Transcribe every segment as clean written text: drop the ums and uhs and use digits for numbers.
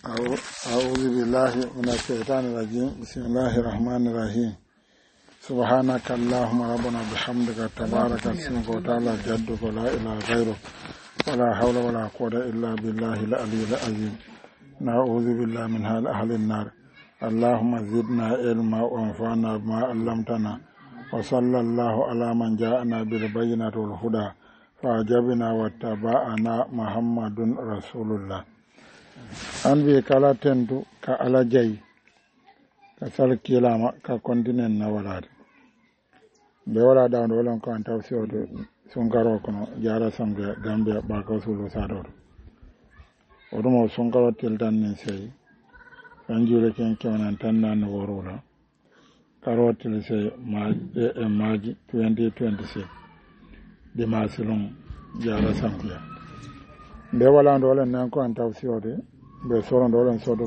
أعوذ بالله من الشيطان الرجيم بسم الله الرحمن الرحيم سبحانك اللهم ربنا بحمدك تبارك اسمك وتعالى جدك ولا إله غيرك ولا حول ولا قوة إلا بالله العلي العظيم نعوذ بالله من أهل النار اللهم زدنا علما وانفعنا بما علمتنا وصلى الله على من جاءنا بالبينات والهدى فأجبنا واتبعنا محمد رسول الله an bi kala tentu ka ala jayi ka sal kilama ka kontinen na walade be wala dawdo wolon ko an tawsiyoto sunkaro kono jara sambe gambia ba ko sulu sadodo odumo sunkaro tildan nin sey anjure ken kewnan tan nan worula karotil sey maji 2026 dimasilon jara sambe be wala ndo nan ko an tawsiyoto be soron dolen sodo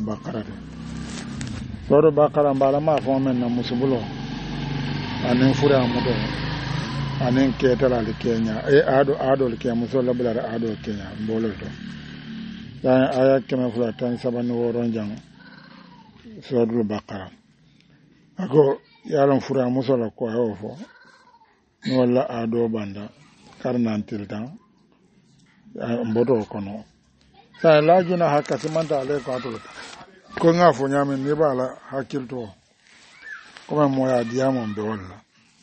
bakara mbala ma fo men na musubulo anen fura mudo anen ketala le Kenya ado le Kenya musola bula ado Kenya mbolo to ya aya kema fula tan sabani woron jang sodo bakara ako yaron fura musola ko ayo fo no wala ado banda karnantil tan mbodo kono sa lajuna haka simanta ale ko atolo ko nga fo nyame ni bala hakilto ko mo ya diamo be walla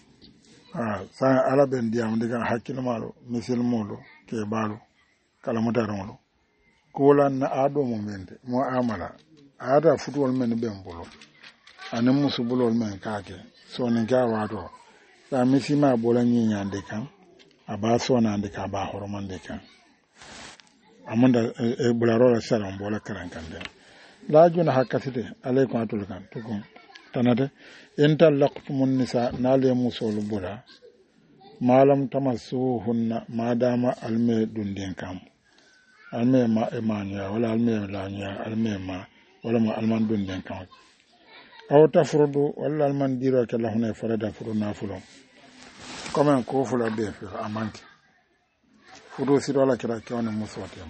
sa ala ben diamo diga hakil malo misil molo ke balu kala mutaronlo ko lan na ado mo mende mo amala ada futwol men be mbolo anem musubulol men kake so ni ga wado sa misima bola nyi nyande kan aba so na ndika ba horomande kan amanda bularola salam bola karankande la juna hakatide alaykum atulkan tukun tanade ental laqtumun nisa nale musol bula malam tamassuhunna madama alme dundin kam alme ma emanya wala alme lanya alme ma wala ma alman dundin kam aw tafrudu wala alman diro ke lahuna farada furuna fulo comme ko fula be fi amanti fudo si dola kira kyone musotem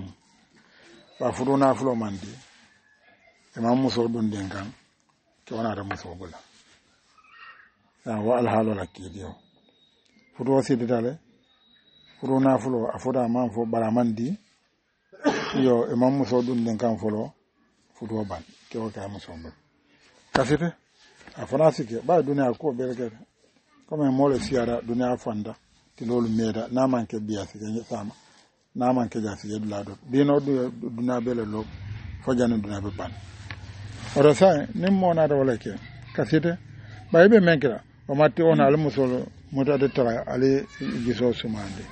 ba fudo na fulo mandi imam muso dun dengan kyona da muso bula ya wa al halu lakidio fudo si dale fudo na fulo afoda man fo baramandi yo imam muso dun dengan fulo fudo ban kyo ka muso bula kasite afona sike ba duniya ko berke comme mole siara duniya fanda tilolu meda na manke biya sige sama na manke ja sige dulado dino duna bele lo fojane duna be ban oro sa nim mona da wala ke kasite baybe menkira o matti on al musolo mota de tara ale giso sumande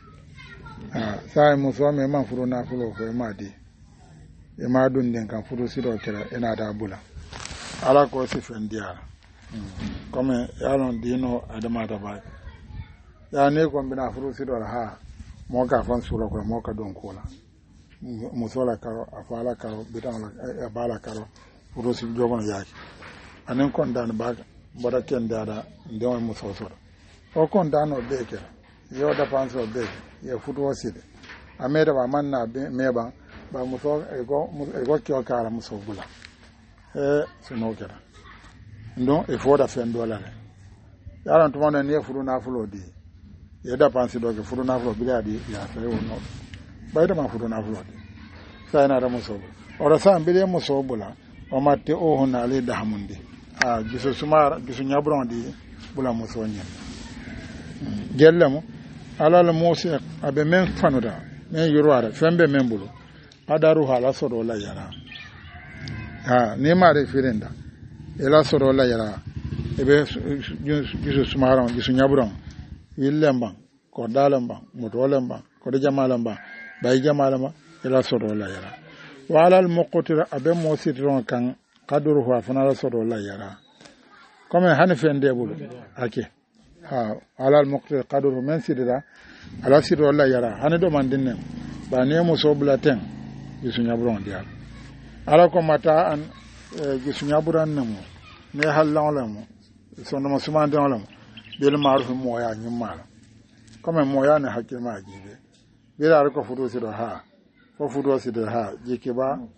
sa muso me man furu na fulo ko madi e ma dun den kan furu sido kira ina da bula ala ko si fendia comme yalon dino adama da ba ya ne ko bina furu sidor ha mo ka fan sura ko mo ka don kola musola karo afala karo bitan la bala karo furu si jogon yaki anen kon dan ba boda ken dada ndon musoso o kon dan o beke yo da panso beke ye futu waside ameda ba manna meba ba muso ego kyo kala muso bula sino kera ndon e foda fen dola ne yaran to mona ne furu na fulo di yeda pansi doge furu na fulo biladi ya sai wono bayda ma furu na fulo sai na da muso ora sa mbele muso bula o matte o hona le da hamundi giso sumar giso nyabron di bula muso nyen gellamo alal musi abe men fanuda men yurwara fembe men bulu adaru hala sodo la yara ni mare firinda ela sodo la yara ebe giso sumaron giso nyabron yillemban ko dalemban mutolemban ko de jamalemban bay jamalama ila sodo la yara wala al muqtira abe mo sitron kan qadru wa fanala sodo la yara comme hanifen debul ake ala al muqtira qadru men sidira ala sodo la yara hanido mandinne ba ne mo soblaten gisunya bron dia ala ko mata an gisunya buran namo ne hallan lamo sono mo sumande lamo bel maruf moya nyimala comme moya ne hakki ma jibe bela ko fudo sido ha ko fudo sido ha jike ba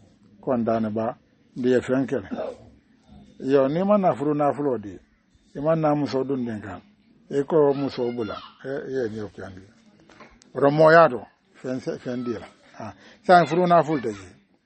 kondane ba ndiye fenkele yo ni man na furu na fulo di iman na muso dun den kan e ko muso bula ye ni o kandi romo yado fen dira ha san furu na ful de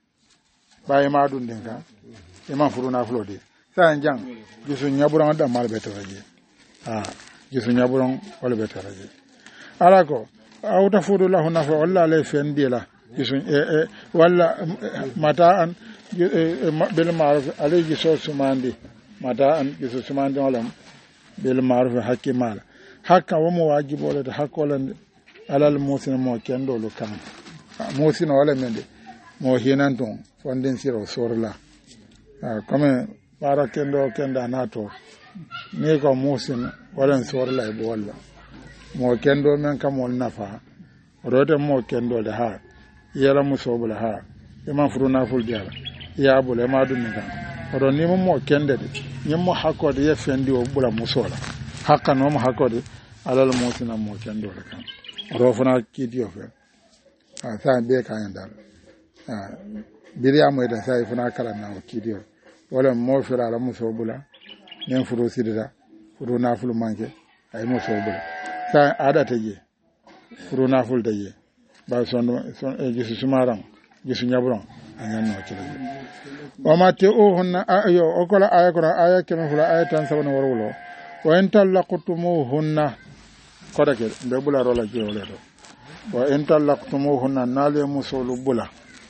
ba ma dun den kan iman furu na fulo di san jang gisu nyaburan da mal betaraje ha gisu nyaburan wala betaraje ala ko awta fudu lahu nafa walla le fen dira gisu walla mata'an bil ma'ruf alayhi sumandi mata'an gisu sumandi wala bil ma'ruf hakimala hakka wa mo wajibo le hakkolan alal musin mo kendo lo kan musin wala mende mo hinan ton fonden siro sorla comme para kendo kenda nato ni ko musin wala sorla e bolla mo kendo men kamol nafa rote mo kendo de ha yela musobula ha e furuna ful jala ya bule ma dum kan odo ni mo kende de ni mo hakode ye fendi o bula musola hakka no mo hakode alal musin mo kendo le kan odo funa kidio fe sa be kan dal biriya mo da sai funa kala na kidio wala mo fira la musobula nen furo sidida furo na fulu manke ay musobula sa ada taje furo na ful taje ba son jisu sumaran jisu nyaburon anyan no kire o mate o honna ayo o kola aya ko aya kemen fula aya tan sabana warwulo wa in talaqtumuhunna kodake be bula rola jewle do wa in talaqtumuhunna nale musulu bula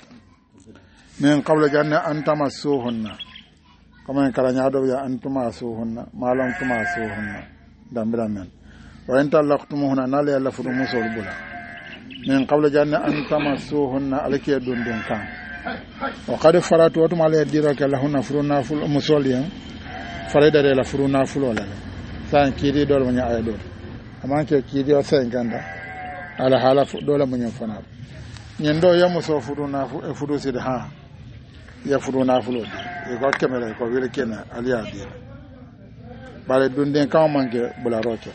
min qabla janna an tamassuhunna kama kala nyaado ya antuma suhunna malam tuma suhunna dambira men wa in talaqtumuhunna nale alla fudu musulu bula min qabla janna an tamassuhunna alake dundun kan wa qad faratu wa tuma le diraka lahunna furuna ful musolien farida de la furuna ful wala san kidi dol munya ay dol amanke kidi o sen ganda ala hala dole munya fana nyendo ya muso furuna fudu sid ha ya furuna ful e ko kemele ko wele kena aliya di bare dundun kan manke bula roke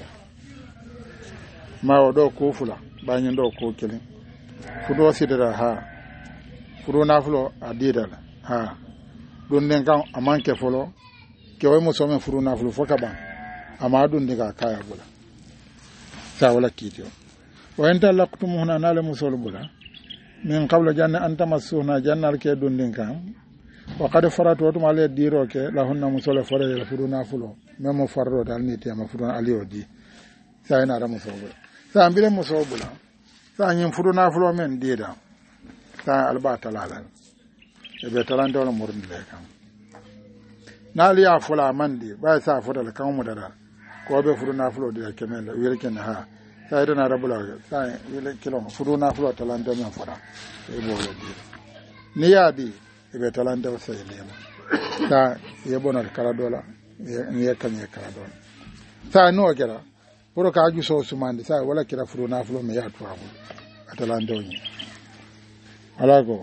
ma o do ko fula ba nyendo ko kelin fudu sid ha furu nafulo adidala ha dunden kan amanke folo ke way mo some furu nafulo foka ban ama dundi ga kaya bula sa wala kitio wa enta laqtumuhuna nala musul bula min qabla janna anta masuna jannal ke dunden kan wa qad faratu wa tumale diro ke lahunna musul fara furu nafulo memo farro dal ni tema furu aliyo di sa ina ra musul bula sa ambile musul bula sa nyin furu nafulo men dida ta alba talala e be talante wala murni le kam nali ya fula mandi ba sa fuda le kan mudara ko be furu na fulo de kemela wirken ha sai dana rabula sai ile kilo furu na fulo talante men fura e bo le di ni ya di e be talante sai le ta ye bonal kala dola ni ye kanye kala dola ta no kera puro ka ju so sumandi sai wala kira furu na fulo me ya tuwa atalante oni alago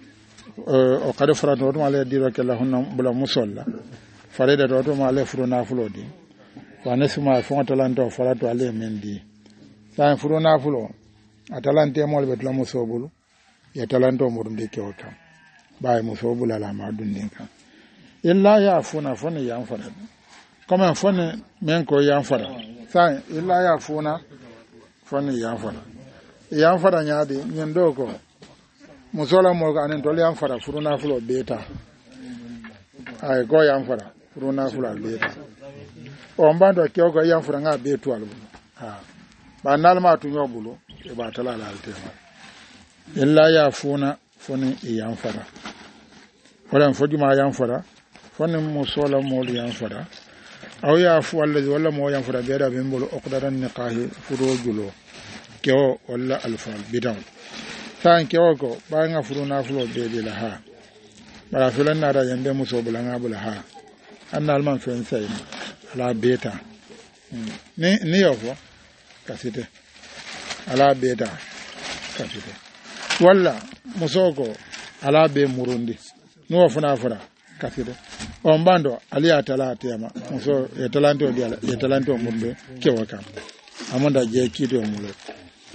o kadi farata to male diro ke la hunna bula musolla farede to male furuna fulo di wa nesuma fon talante farata ale mendi sa furuna fulo atalante mol be la musobulu ya talante mo dum de ke wota bay musobula la ma dun din kan illa ya funa foni yan fara comme foni men ko yan fara sa illa ya funa foni yan fara nyaade nyendo ko musola mo ga anen tole am fara furuna fulo beta ay go yam fara furuna fulo beta o mbando ke go yam fara nga betu albu ha ba nalma tu nyobulu e ba tala la altema illa ya funa foni yam fara wala fodi ma yam fara foni musola mo yam fara aw ya fu wallahi wala mo yam fara beda be mbolo okdaran niqahi furo julo ke o wala alfal bidan tan kewoko banga furuna fulo bebe la ha bara fulan na da yande muso bulanga bula ha annal man fen sai ala beta ni yofo kasite ala beta kasite walla musoko ala be murundi no funa fura kasite on bando ali atala tema muso e talante o diala e talante o murbe kewaka amonda je kito mulo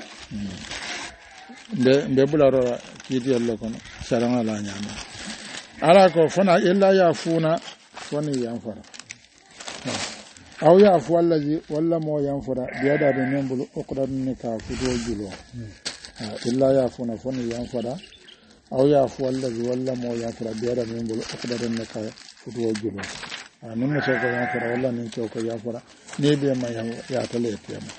mbe bula ro kiti yallo kono saranga la nyama ala ko fona illa ya funa foni yanfara aw ya fu wallahi walla mo yanfara biyada de nembulu okran ne ka fudo julo illa ya funa foni yanfara aw ya fu wallahi walla mo yanfara biyada de nembulu okran ne ka fudo julo nin mo ko yanfara walla nin ko yanfara ne be ma ya tale tema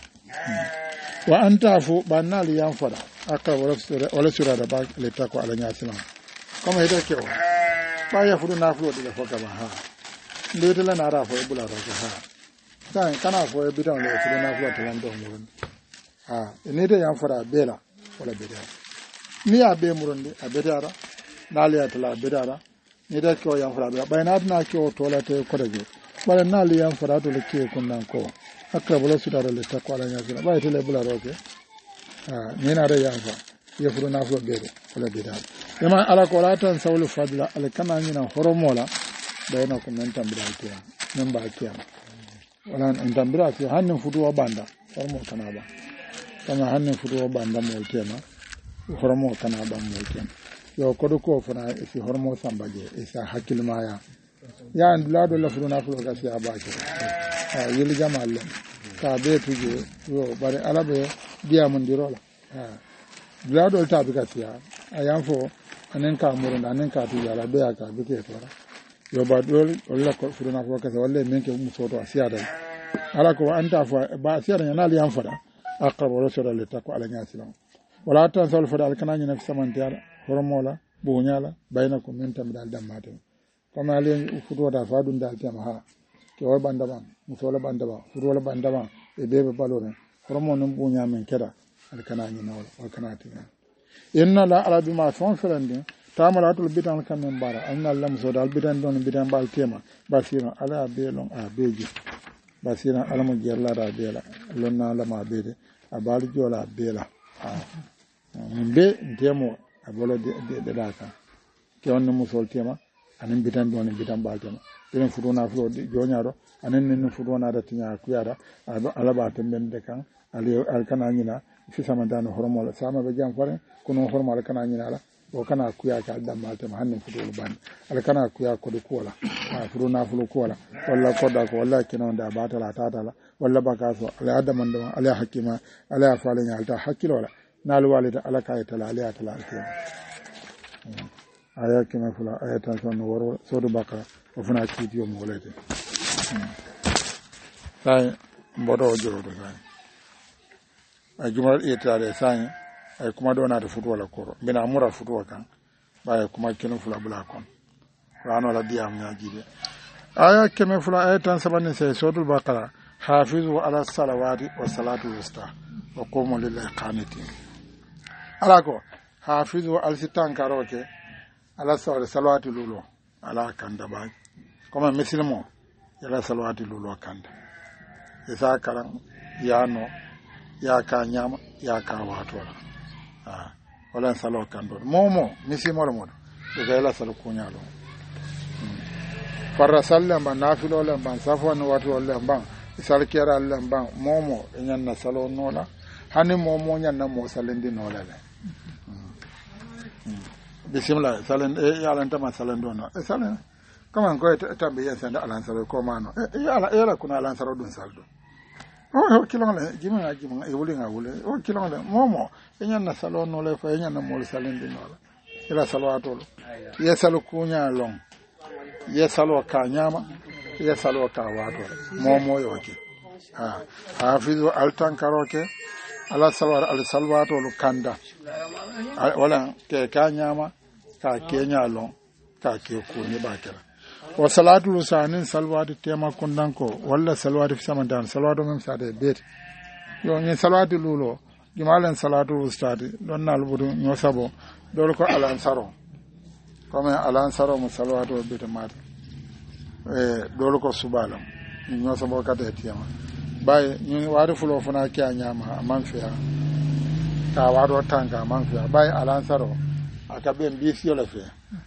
wa anta fu banal yanfara aka wala sura da ba le tako ala nyasilam kama ida kewa ba ya fudu na fudu da foka ba ha ndete la na ra fo e bula ro ha sai kana fo e bidan le fudu na fudu to ndo murun ha ne de yan fara bela wala beda ni ya be murun de abedara nali ya tala bedara ni da ko yan fara ba na na ko to la te ko de ba nali yan fara to le ke kun nan ko akra bula su da le ta ko ala nya sila ba te le bula ro ke ha ni na da yan fa ya fudu na fudu beda wala bedara yama ala ko latan sawlu fadla al kana nyina horomola bayna ko men tambira tiya men ba tiya wala en tambira tiya hannen fudu wa banda horomo kana ba kama hannen fudu wa banda mo tema horomo kana ba mo tema yo ko do ko fana isi horomo sambaje isa hakil maya ya lado la fudu na fudu ga siya ba ke yili jamal ka be tuje yo bare ala be diya mun dirola lado ta bi ga siya ayan fo anen ka murunda anen ka tu yala be aka be ke tora yo ba dol wala ko furuna fo ka wala men ke musoto asiada ala ko anta fo ba asiada na li yanfada aqrab wala sura li takwa ala nyasilam wala tan sal fada al kanani nafsi samantiyala horomola bunyala bainakum min tamdal damate kama ali fudo da fadun dal tema ha ke wala bandaba musola bandaba fudo wala bandaba e bebe balone horomon bunya men keda al kanani nawla wal kanati inna la ala bima fonfelande tamalatul bidan kamen bara anna lam so dal bidan don bidan bal tema basira ala belon a beji basira ala mo gerla da bela lonna la ma bede abal jola bela be demo abolo de daka ke on mo sol tema anen bidan don bidan bal tema den fudona flo jonyaro anen nen fudona da tinya kuyara ala ba temben de kan ali alkana nyina fi samandano hormola sama be jam fare kono hormola kana nyina ala o kana kuya ka damma te hannen fudul ban ala kana kuya ko de kola fuduna fulu kola walla koda ko walla kinon da batala tatala walla bakaso ala adaman do ala hakima ala falen alta hakilo wala nal walida ala kaytala ala tala aya kima fula aya tan son woro sodo baka o funa kidiyo mo wolete sai mbodo joro do sai ay jumal etare sai ay kuma do na da futu wala koro bina mura futu kan ba kuma kinu fula bula kon rano la diam nya jide aya kema fula aya tan sabani sai sodo baka hafizu ala salawati wa salatu wusta wa qumu lillahi qanitin alako hafizu al sitan karoke ala salawati lulo ala kanda ba kuma muslimo ala salawati lulo kanda isa karan yano ya ka nyama ya ka wato wala salo kando momo muslimo mo daga ala salo kunyalo farra sallam ban nafilo lam ban safwan wato lam ban isal kera lam ban momo nyanna salo nola hani momo nyanna mo salendi nola le bismillah salen yalan tama salen dona salen kama ko tambe yesanda alan saro ko mano yala kuna alan saro dun saldo o kilonle jima e wulinga wule o kilonle momo enyanna salo no le fa enyanna mo salen din wala ila salawatu yesalo kunya long yesalo ka nyama yesalo ka wato momo yoke hafizu altan karoke ala salwar al salwato lu kanda wala ke ka nyama ka kenya lon ka ke ku ni bakira wa salatu lusanin salwatu tema kundanko walla salwatu samandan salwatu mem sade bet yo ni salwatu lulo jumalen salatu ustadi don nalbudu nyosabo dol ko alansaro comme alansaro mo salwatu bet mat dol ko subalam nyosabo kate tema bay ni wari fulo fana ke anyama manfiya ta waro tanga manfiya bay alansaro akabe mbisi la fe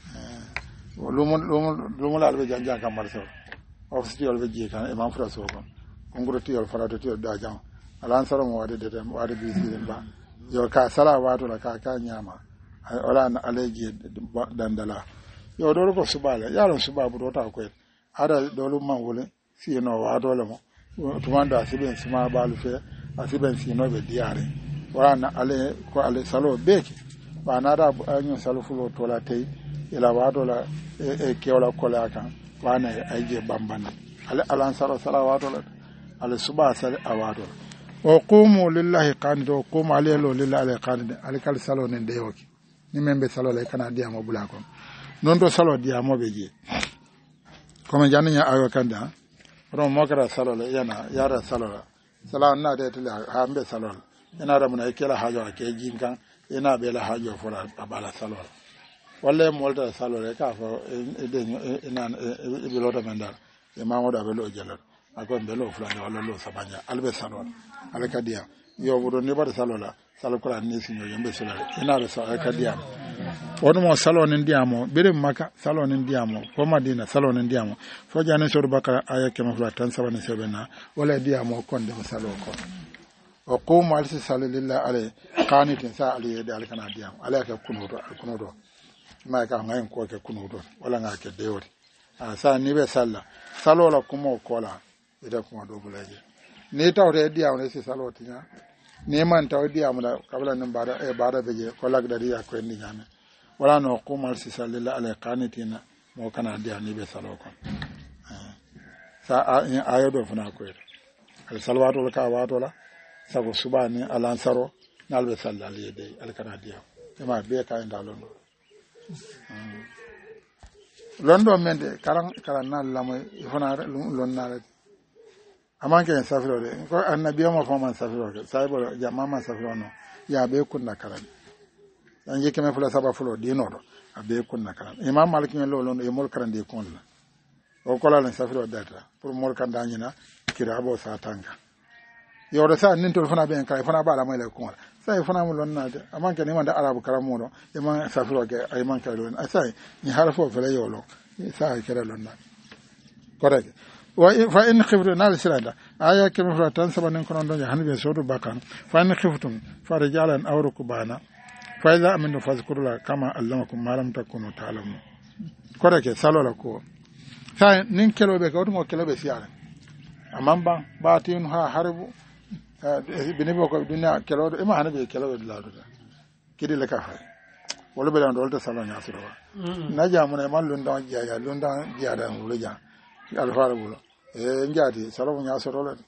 lumu la be janja kamar so ofisi yol be jika e man fra so ko nguro ti yol fara to da jam alansaro mo wade de wade bisi ba yo ka sala wato la ka nyama wala na aleji dandala yo do ko subale yaron subabu do ta ko ada dolu man wole sino wa dole mo tumanda siben sima balu fe asiben sino be diare wana ale ko ale salo beki wana da anyo salo fulo tola tay ila wa dola e kewla kola kan wana ayje bambana ale alan saro salawatu ale suba sal awado o qumu lillahi qanido qumu alelo lillahi qanido ale kal salo ne dewoki ni membe salo le kana diamo bulako non do salo diamo beje comme jannya ayo kanda ron mokara salo le yana yara salo la sala na de tele ha mbe salo ina da mun kela hajo ke jinkan ina be la hajo fora abala salo walle molta salo le ka fo ina be lo da manda e mamo da be lo jelo akon be lo fulani wala lo sabanya albe salo alkadia yo bodo ne bar salo la salo kala ni sinyo yembe sala ina be salo alkadia wono mo salo nen diamo bere maka salo nen diamo ko madina salo nen diamo fo jane sor bakara aya kema fula tan sabane sebena wala diamo konde salo ko o qum al sala lillahi alay qanitin sa ali de alkana diamo ala ka kunodo ma ka ngayen ko ke kunodo wala nga ke dewri sa ni be salla salo la kumo kola ida kuma do bulaje ni tawre diamo ne si salo tinya ni man taw diamo da kabla nan bada e bada beje ko lagdari ya ko ni nyame wala no qumal sisa lillahi ala qanitina mo kana dia ni be salo ko sa ayo do fana ko al salawatu ka wato la sago subani alan saro nalbe sallal yede al kana dia ma be ka inda londo mende karan nal lamo fana lonnare amanke safiro de ko annabiyo mo fama safiro de saybo jamama safiro no ya be kunna karan dan yake me fula saba fulo dino do abe kunna karan imam malik ne lo londo e mol karan de kunna o kola len safiro data pour mol kan danyina kirabo sa tanga yo do sa nin to fana ben kay fana bala moy le kunna sai fana mo lonna de amanke ne manda arabu karamo do e man safiro ge ay man kay lon sai ni harfo fele yolo sa kere lonna correct fa in khiftu nal sirada aya kema fula tan sabanen kono don hanbe sodu bakan fa in khiftum fa rijalan aw rukbana fa iza aminu fazkurula kama allamakum ma lam takunu ta'lamun correct salo la ko sa nin kelobe ko mo kelobe siara amamba batin ha harbu binibo ko dunya kelodo ima hanabe kelobe lado kidi le ka fa wala be don ta salo nya suro na jamuna man lunda jiya lunda jiya da wuluja alfara bulo njaati salo nya suro le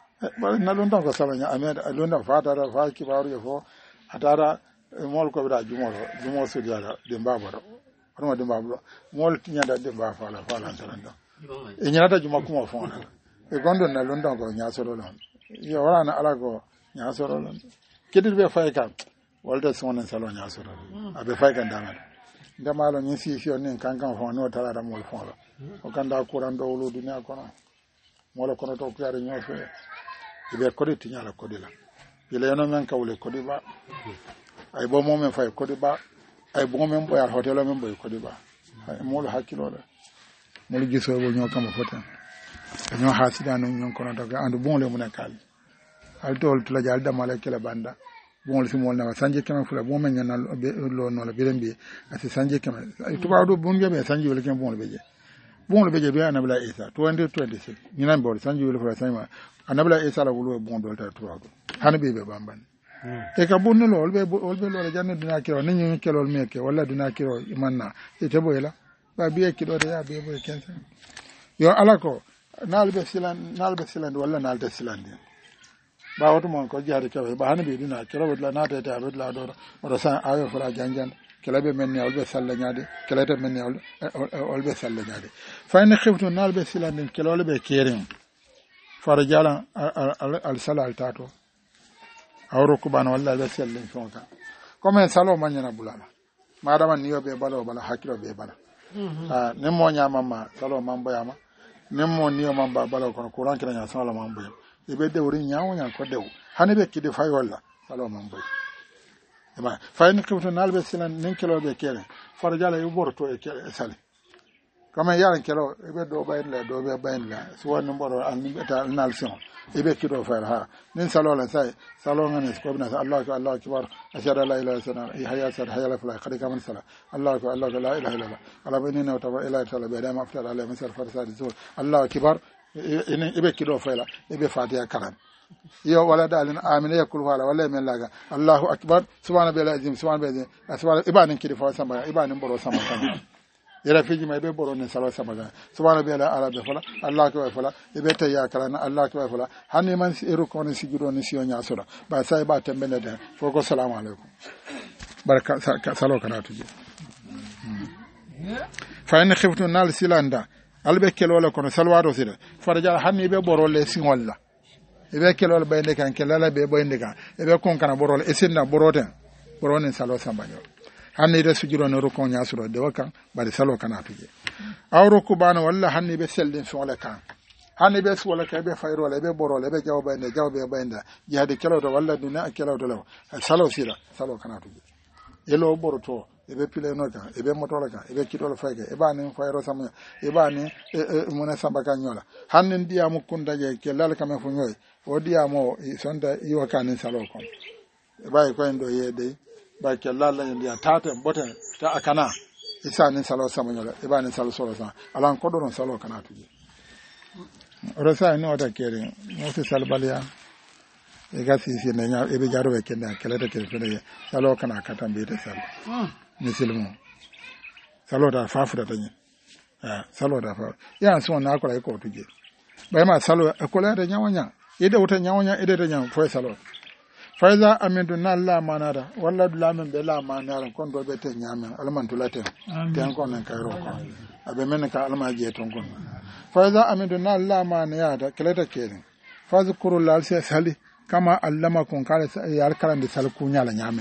na lunda ko salo nya ameda lunda fata da fa kibaru yo fo atara mol ko bida jumo sudiyala demba baro hono demba baro mol tinyada demba fala taranda e nyata juma kuma fona e gondo na london ko nyasoro lon yo wala na ala ko nyasoro lon kedir be fay ka walda sona salo nyasoro abe fay ka ndama ndama lo nyi si on kankan fona no tala da mol fona o kanda kuran do wulu dunya kono mol kono to kuyare nyofe ibe kodi tinyala kodi la ile no men kawle kodi ba ay bo momen fay kodi ba ay bo momen boyar hotel men boy kodi ba ay molo hakilo la molo giso bo nyo kama fotan nyo hasida no nyon kono to andu bon le mun kal al tol tula jal da mala kala banda bon le simol na sanje kama fula bo men nyana lo no la birembi ati sanje kama tuba do bon be sanje wala kama bon le beje be anabla isa 2026 nyina mbol sanje wala fula sanje anabla isa la wulu bon do ta tuba do hanbe be bamban e ka bonno lo olbe lo janno dina kiro ni nyi kelol meke wala dina kiro imanna e tebo ela ba biye kiro de ya biye boy kensa yo alako nalbe silan wala nalde silan ba wato mon ko jaari kewe ba hanbe dina kiro wala nata ta wala do wala sa ayo fala janjan kelabe menni olbe salla nyaade kelete menni olbe salla nyaade fa in khiftu nalbe silan kelol be keren farajala al salal tato awro kubana walla be selle fonka comme salo manyana bulala madama niyo be balo bala hakiro be bala nemo nyama ma salo mambo yama nemo niyo mamba balo kono kuran kila nya salo mambo e be de wori nyaawo nya ko dew hanibe kidi fay walla salo mambo ema fay ni kibto nalbe silan nin kilo be kele farjala yu borto e kele sale kama yaran kelo ibe do bayla do be bayla so wonni mboro an beta nalsion ibe kido fa ha nin salo la sai salo ngane ko bina Allahu akbar ashhadu an la ilaha illallah hayya sar hayya la fala khadi kaman sala Allahu akbar la ilaha illallah ala bainina wa tawa ila ta'ala bi dama aftar ala misal farsa zuhur Allahu akbar ibe kido fa la ibe fatiha karam yo wala dalin amina yakul wala wala men laga Allahu akbar subhana bil azim subhana bil subhana ibanin kidi fa samba ibanin boro samba kan yara fiji mai be boro ne sala samba kan subhana bil arabe fala Allah ko fala ibe tayya kalana Allah ko fala hanni man iru ko ne sigido ne siyo nya sura ba sai ba tembele de foko assalamu alaikum baraka salo kana tuje fa in khiftu nal silanda albe kelola kono salwado sida faraja hanni be boro le singwalla ebe kelol bayde kan kelala be boyinde kan ebe kon kana borol esinna boroten boronen salo sambaño hanni de sujuro no rukon nyasuro de wakan bari salo kana tuje awro kubana walla hanni be seldin fole kan hanni be wala ka be fayro wala be borol be jawbe bayda jihadi kelodo walla duna kelodo law salo sira salo kana tuje elo boroto ebe pile no kan ebe motola kan ebe kitolo fayke ebe anin fayro samya ebe anin mona sambaka nyola hannen diamu kundaje kelal kame fu nyoy o diamo sonda yiwa kanin salo kon ebe ko endo yede ba kelal la ndia tate boten ta akana isanin salo samanyola ebe anin salo solo sa alan ko don salo kana tuje rosa ni wata kere mo se salbalia e gasi si ne nya ebe jaro be kenda kelete kele salo kana katambe de salo misilmo salo da fafu da tanyi salo da fafu ya so na akola ko tuje bai ma salo akola da nyawanya ida wuta nyawanya ida da nyam foi salo faiza amintu na la manada walla dulamen be la manara kon do be te nyamen alman tulate ten kon nan kayro ko abe men ka alma je ton kon faiza amintu na la manada keleta kene fazkuru lal sali kama allamakum kala yar karan de sal kunya la nyamen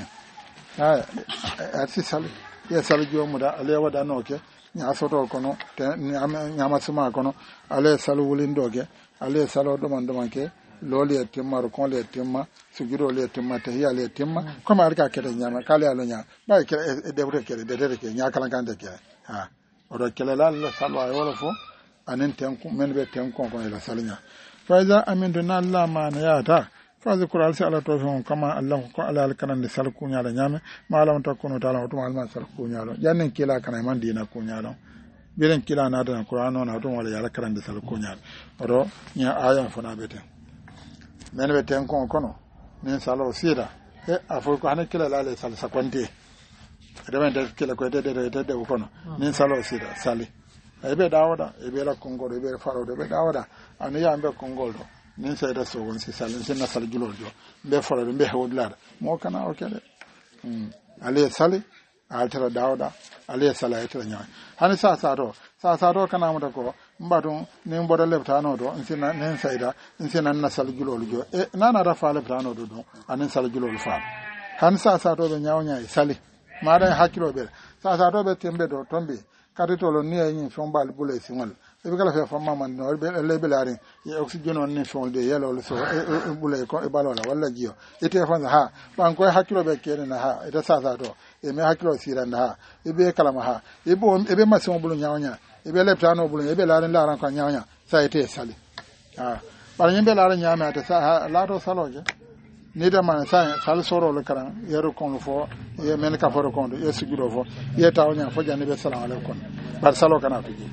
ati sali ya sali jomu da ale wada noke nya soto kono nyama suma kono ale salu wulindoge ale salo do man ke loli etimma ro le etimma sugiro le etimma tahiya le etimma kuma arka kede nyama kale alo nya ba ke de ke nya kala kan de ke ha oro kele la salo ay wala fo anen ten ko men be ten ko la salinya fa iza aminduna Allah ma na yata fazkur alsi ala tofon kama Allah ko ala alkanan de sal kunya la nyame malam takunu taala to alma sal kunya lo jannen kila kana man dina kunya lo biren kila na da qur'ano na to wala yala karan de sal kunya ro nya aya fona beten men beten ko kono nen salo sida e afo ko hanen kila la le sal sakonte de men de kila ko de kono nen salo sida sali ebe dawada ebe la kongo ebe faro ebe dawada anu ya ambe kongo do nin sai da so won si salin sin na sal julor jo be foro be hewdlar mo kana o kede ale sali altara dawda ale sala etra nya hani sa do kana mo ko mbadon nin bodo leptano do sin na nin sai da sin na sal julor jo e nana rafa leptano do do anin sal julor fa han sa do be nyawnya sali mara hakilo be sa do be tembe do tombe kaditolo ni yin fombal bule sinwal e kala fe fama man no be lebe lare e oxygen on ni fon de yelo so e bule ko e balola walla jiyo ite fa ha ban ko hakilo be kene na ha ita sa do e me hakilo sira na ha e be kala ma ha e be mason bulu nyawnya e be leptano bulu e be lare laran ko nyawnya sa ite sali ha ban yimbe lare nyama ta sa la do saloje ni da man sa sal soro le karan yero kon fo e men ka foro kon e siguro fo ye tawnya fo jani be salam alaikum bar salo kana tuji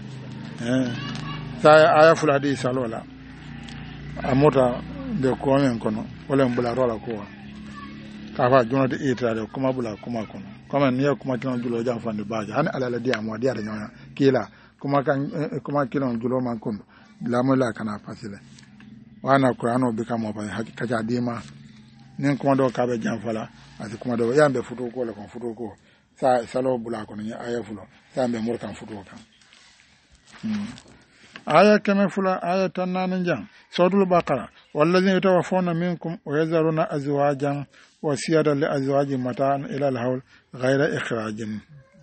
sa aya fuladi salola amota be ko men kono wala mbula rola ko ka fa jono de itale kuma bula kuma kono kuma ni kuma kino julo jam fande baaje han ala la dia mo dia de nyona kila kuma kino julo man kono la mo la kana fasile wana qur'ano be kamo ba hakika dima nin kuma do kabe janfala ati kuma do yambe futo ko le kon futo ko sa salo bula ko ni aya fulo yambe murkan futo kan aya kama fula aya tannan jan suratul baqara wallazina yatawaffawna minkum wa yazaruna azwajan wasiyatan li azwajin mata'an ila al-hawl ghayra ikhrajin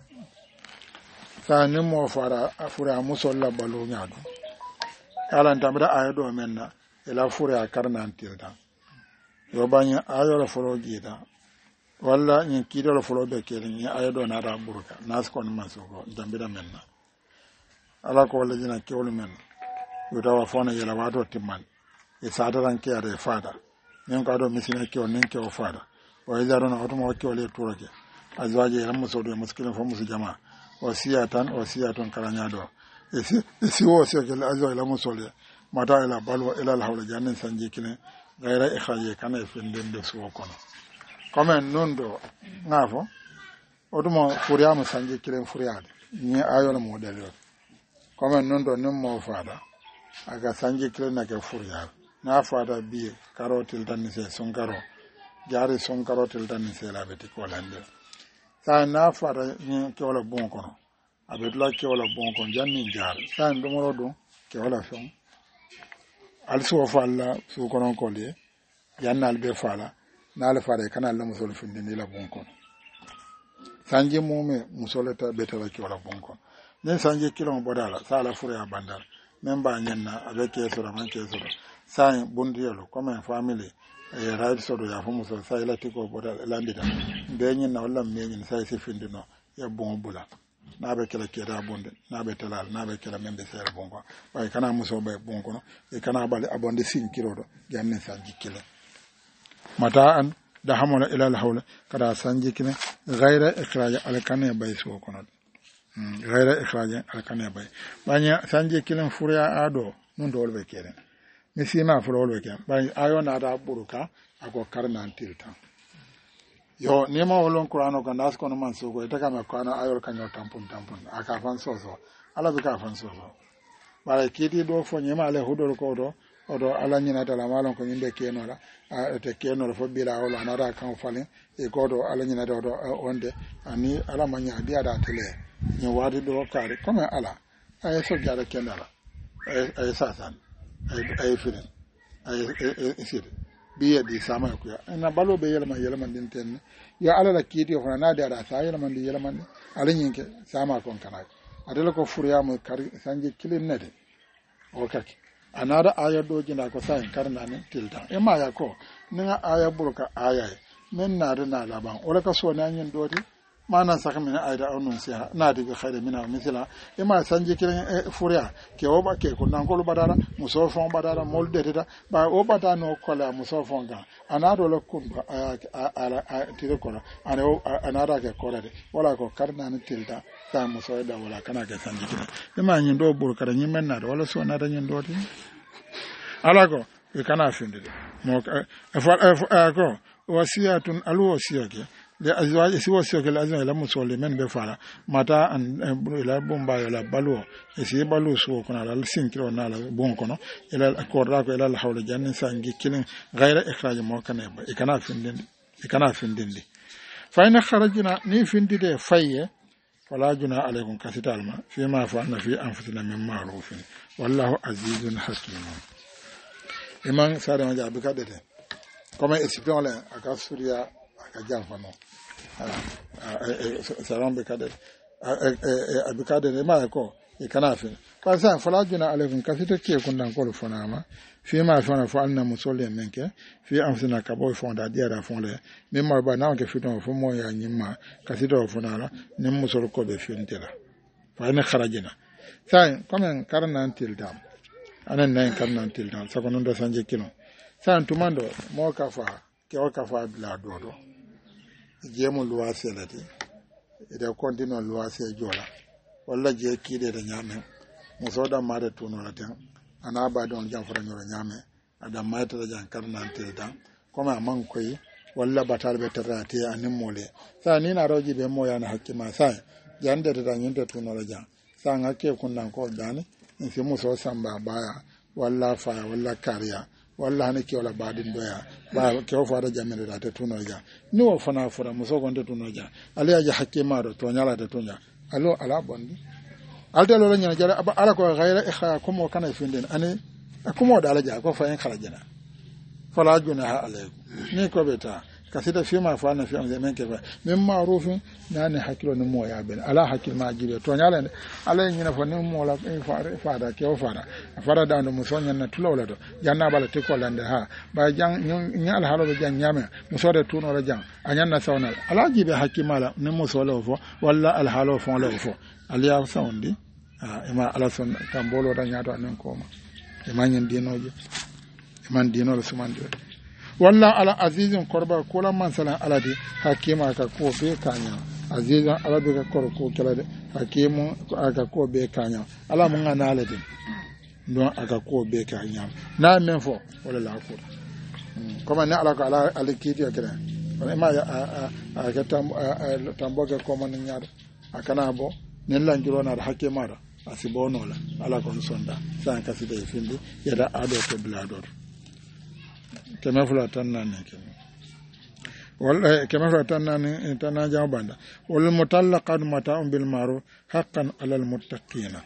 sa nin mo fura musalla balu nyaado ala ndamda aya do menna ila fura karnan tilda yo banya ayo la folo gida walla nyin kido la folo be kelen ni ayo do na da burka nas kon masuko dambira menna ala ko wala jina kewlu men yotawa fona yela wato timman e sadaran ke ada fada nen ko do misina kew nen kew fada o izarona automo kewle turake azwaje ram musodo muskilin fo musu jama wasiyatan karanya do esi wo se ke azwa ila musole mata ila balwa ila al hawla jannin sanji kine gaira ikhaye kana finden de suwo kono comme nondo ngafo odumo furiama sanji kine furiade ni ayola model comme nondo nimmo fada aga sanji kine na ke furiade na fada bi karotil tan se sonkaro jari sonkarotil tan se la beti ko lande sa na fada ni ke wala bon kono abedla ke wala bon kono janni jar sa ndomoro do ke wala fon also falla su kono ko le yannal be fala nal fare kana la musol finde ni la bon kono sanje mume musoleta betala ke wala bon kono ne sanje kilo bodala sala fure ya bandal memba nyenna avec kesoro man kesoro sa bondiyelo comme family e raid sodo ya fu muso sa ila tiko bodala landita be nyenna wala me nyen sa se findino ya bon bula na be kala keda bonde na be talal na be kala membe ser bongo way kana muso be bongo no e kana bale abonde sin kirodo janne sanji kile mata an da hamola ila al hawla kada sanji kile ghaira ikhraj al kana bay so kono ghaira ikhraj al kana bay banya sanji kile furiya ado nun do be kere misima furo be kere bay ayo na da buruka ako karnan tilta yo nima wolon qur'ano kan das kono man sogo ita kama qur'ano ayol kanyo tampon aka fan soso ala be ka fan soso bare kiti do fo nyima ale hudol ko do odo ala nyina tala malon ko nyinde kenola te kenola fo bila wala anara kan falen e ko do ala nyina do onde ani ala manya dia da tele ni wadi do kare comme ala ay so jara kenala ay sasan ay filin ay sir biye di sama ko ya na balo be yelma din ten ya ala la kiti ko na da sa yelma din yelma ala nyinke sama kon kana adela ko furiya mo kari sanje kilin nede o kaki anada aya do jina ko sa karna ne tilda e ma ya ko ninga aya burka aya men na da laban o ka so na nyin doti mana saka min ayda onun siha na diga khayre mina misila e ma sanje kilin furiya ke o ba ke ko nan ko badara muso fon badara molde da ba o bata no kola muso fon ga anado lo kumba ala tire kola anada ke korade wala ko karna ne tilda ta muso da wala kana ke sanje kilin e ma nyin do bur kada nyin men na wala so na da nyin doti ala ko e kana finde mo ko wasiyatun alwasiyake le azwaji si wasiyo ke lazima ila musole men be fara mata an ila bomba ila balu si balu so kuna la sinkiro na la bon kono ila akorda ko ila la hawla jannin sangi kilin ghayra ikhraj mo kana ba ikana findindi fa ina kharajna ni findide faye wala juna alaykum kasitalma fi ma fa'alna fi anfusina min ma'rufin wallahu azizun hakim iman sare ma jabi kadete comme expliquons la aka suriya aka jalfano sarambe kade abikade ne ma ko e kana fi kwa sa falajuna alaikum kasita ke kundan ko fonama fi ma fona fo anna musole menke fi amsina kabo fonda diara fonle me ma ba na ke fiton fo mo ya nyima kasita fonala ne musol ko be fintela fa ne kharajina sa comme karnan tildam anan nan karnan tildam sa konon do sanje kino sa tumando mo kafa ke o kafa bila dodo jemu luwase lati ida continue luwase jola walla je kide da nyame musoda mare tuno laten ana ba don jam fara nyoro nyame ada mata da jan karnan tilda kuma man koyi walla batal be tarate anin mole sa ni na roji be moya na hakima sa jande da nyinde tuno la jan sa ngake kunnan ko dani in fi muso samba baya walla fa walla kariya walla ne ke wala badin doya ba ke o fara jamene da ta tuno ja ni o fana fura muso gonta tuno ja ali ya hakima do to nyala da tunya alo ala bondi alta lo nyana jara ala ko ghayra ikha kuma kana finden ani kuma da ala ja ko fa en khala jana fala junaha alaykum ni ko beta kasida fima fa na fi am men ke fa min ma'rufin nani hakilo ni mo ya ben ala hakil ma jibe to nyala ala nyina fa ni mo la fa da ke o fara da no muso nyana tulola do janna bala te ko lande ha ba jang nyal halo be jang nyame muso de tuno la jang anyanna sawnal ala jibe hakimala ni muso la fo walla al halo fon la fo aliya sawndi ima ala son tambolo da nyato anen koma ima nyen dinoje iman dino le sumandi walla ala azizun korba kula mansalan aladi hakima ka ko be kanya azizun alabe ka kor ko kelade hakimu aka ko be kanya ala mun ngana alade don aka ko be kanya na men fo wala la ko kuma ne ala ko ala alikiti akira wala ma aka tambo ka ko man nyaado akana bo nen lan jirona da hakima da asibono la ala kon sonda san kaside findi yada ado to blador kema fula tanani wala kema fula tanani tanana jawbanda wal mutallaqat mata'un bil ma'ruf haqqan 'alal muttaqina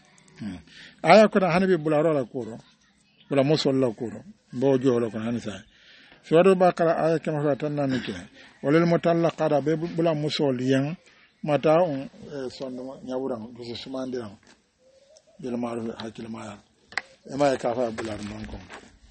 aya ko hanabi bularo la kuro wala musol la kuro bo jolo ko hanisa sura bakara aya kema fula tanani ke wal mutallaqat be bula musol yang mata'un sondo nyawuran bisu sumandiran bil ma'ruf hakil ma'ar ema ka fa bular non ko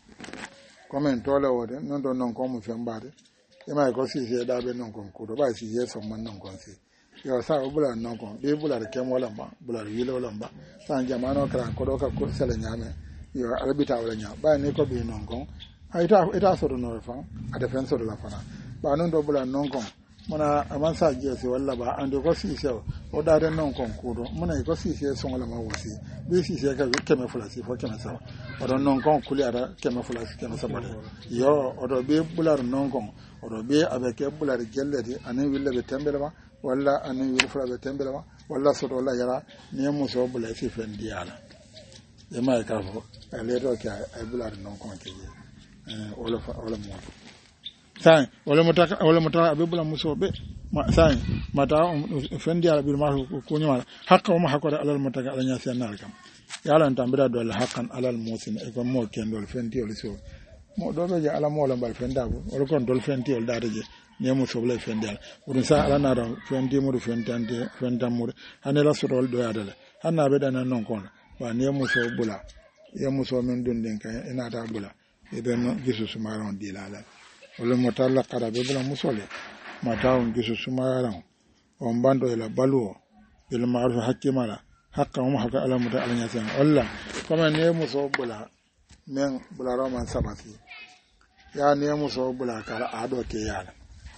comme tole wode non don non ko mu fembade e mai ko si se da be non ko ko do ba si ye so man non ko si yo sa bula non ko be bula ke mo lamba bula wilo lamba san jamano kran ko do ka ko sele nyame yo arbita wala nya ba ni ko be non ko ita so do no fa a defense do la fana ba non do bula non ko mona amansa je se walla ba ande ko si se o da den non ko ko do mona ko si se so wala ma wosi be si se ka keme fula si fo keme sa oɗon non kon kuliyata keme fula keme sabade yo oɗo ɓe ɓular non kon oɗo ɓe avec e ɓulare jellede anin wille ɓe tembele ma walla anin wil fula ɓe tembele ma walla soto walla yara ni muso ɓula si fen diyala ema e ka fo e leeto ke ay ɓulare non kon keje wala moto sai wala mota aɓe ɓula muso ɓe sai mata fen diyala ɓil ma kuñumala hakka oma hakkode alal motaka ala ñasiannal kam yalan tambira dol hakan alal musin e ko mo ken dol fentiol so mo do be ala mo la bal fenda bo o kon dol fentiol daade je ne mo so bla fendal burun sa ala na do fendi mo do fentante fentam hanela so dol do yadale hanna be dana non kon wa ne mo so bula ye mo so men dun den kay ina ta bula e be no gisu sumaron dilala wala mo talla qara be bula musole ma taawon gisu sumaron on bando ila baluo bil ma'ruf hakimala hakka mo haka ala muta ala nyasen Allah kuma ne mu so bula men bula roman sabati ya ne mu so bula kala ado ke yala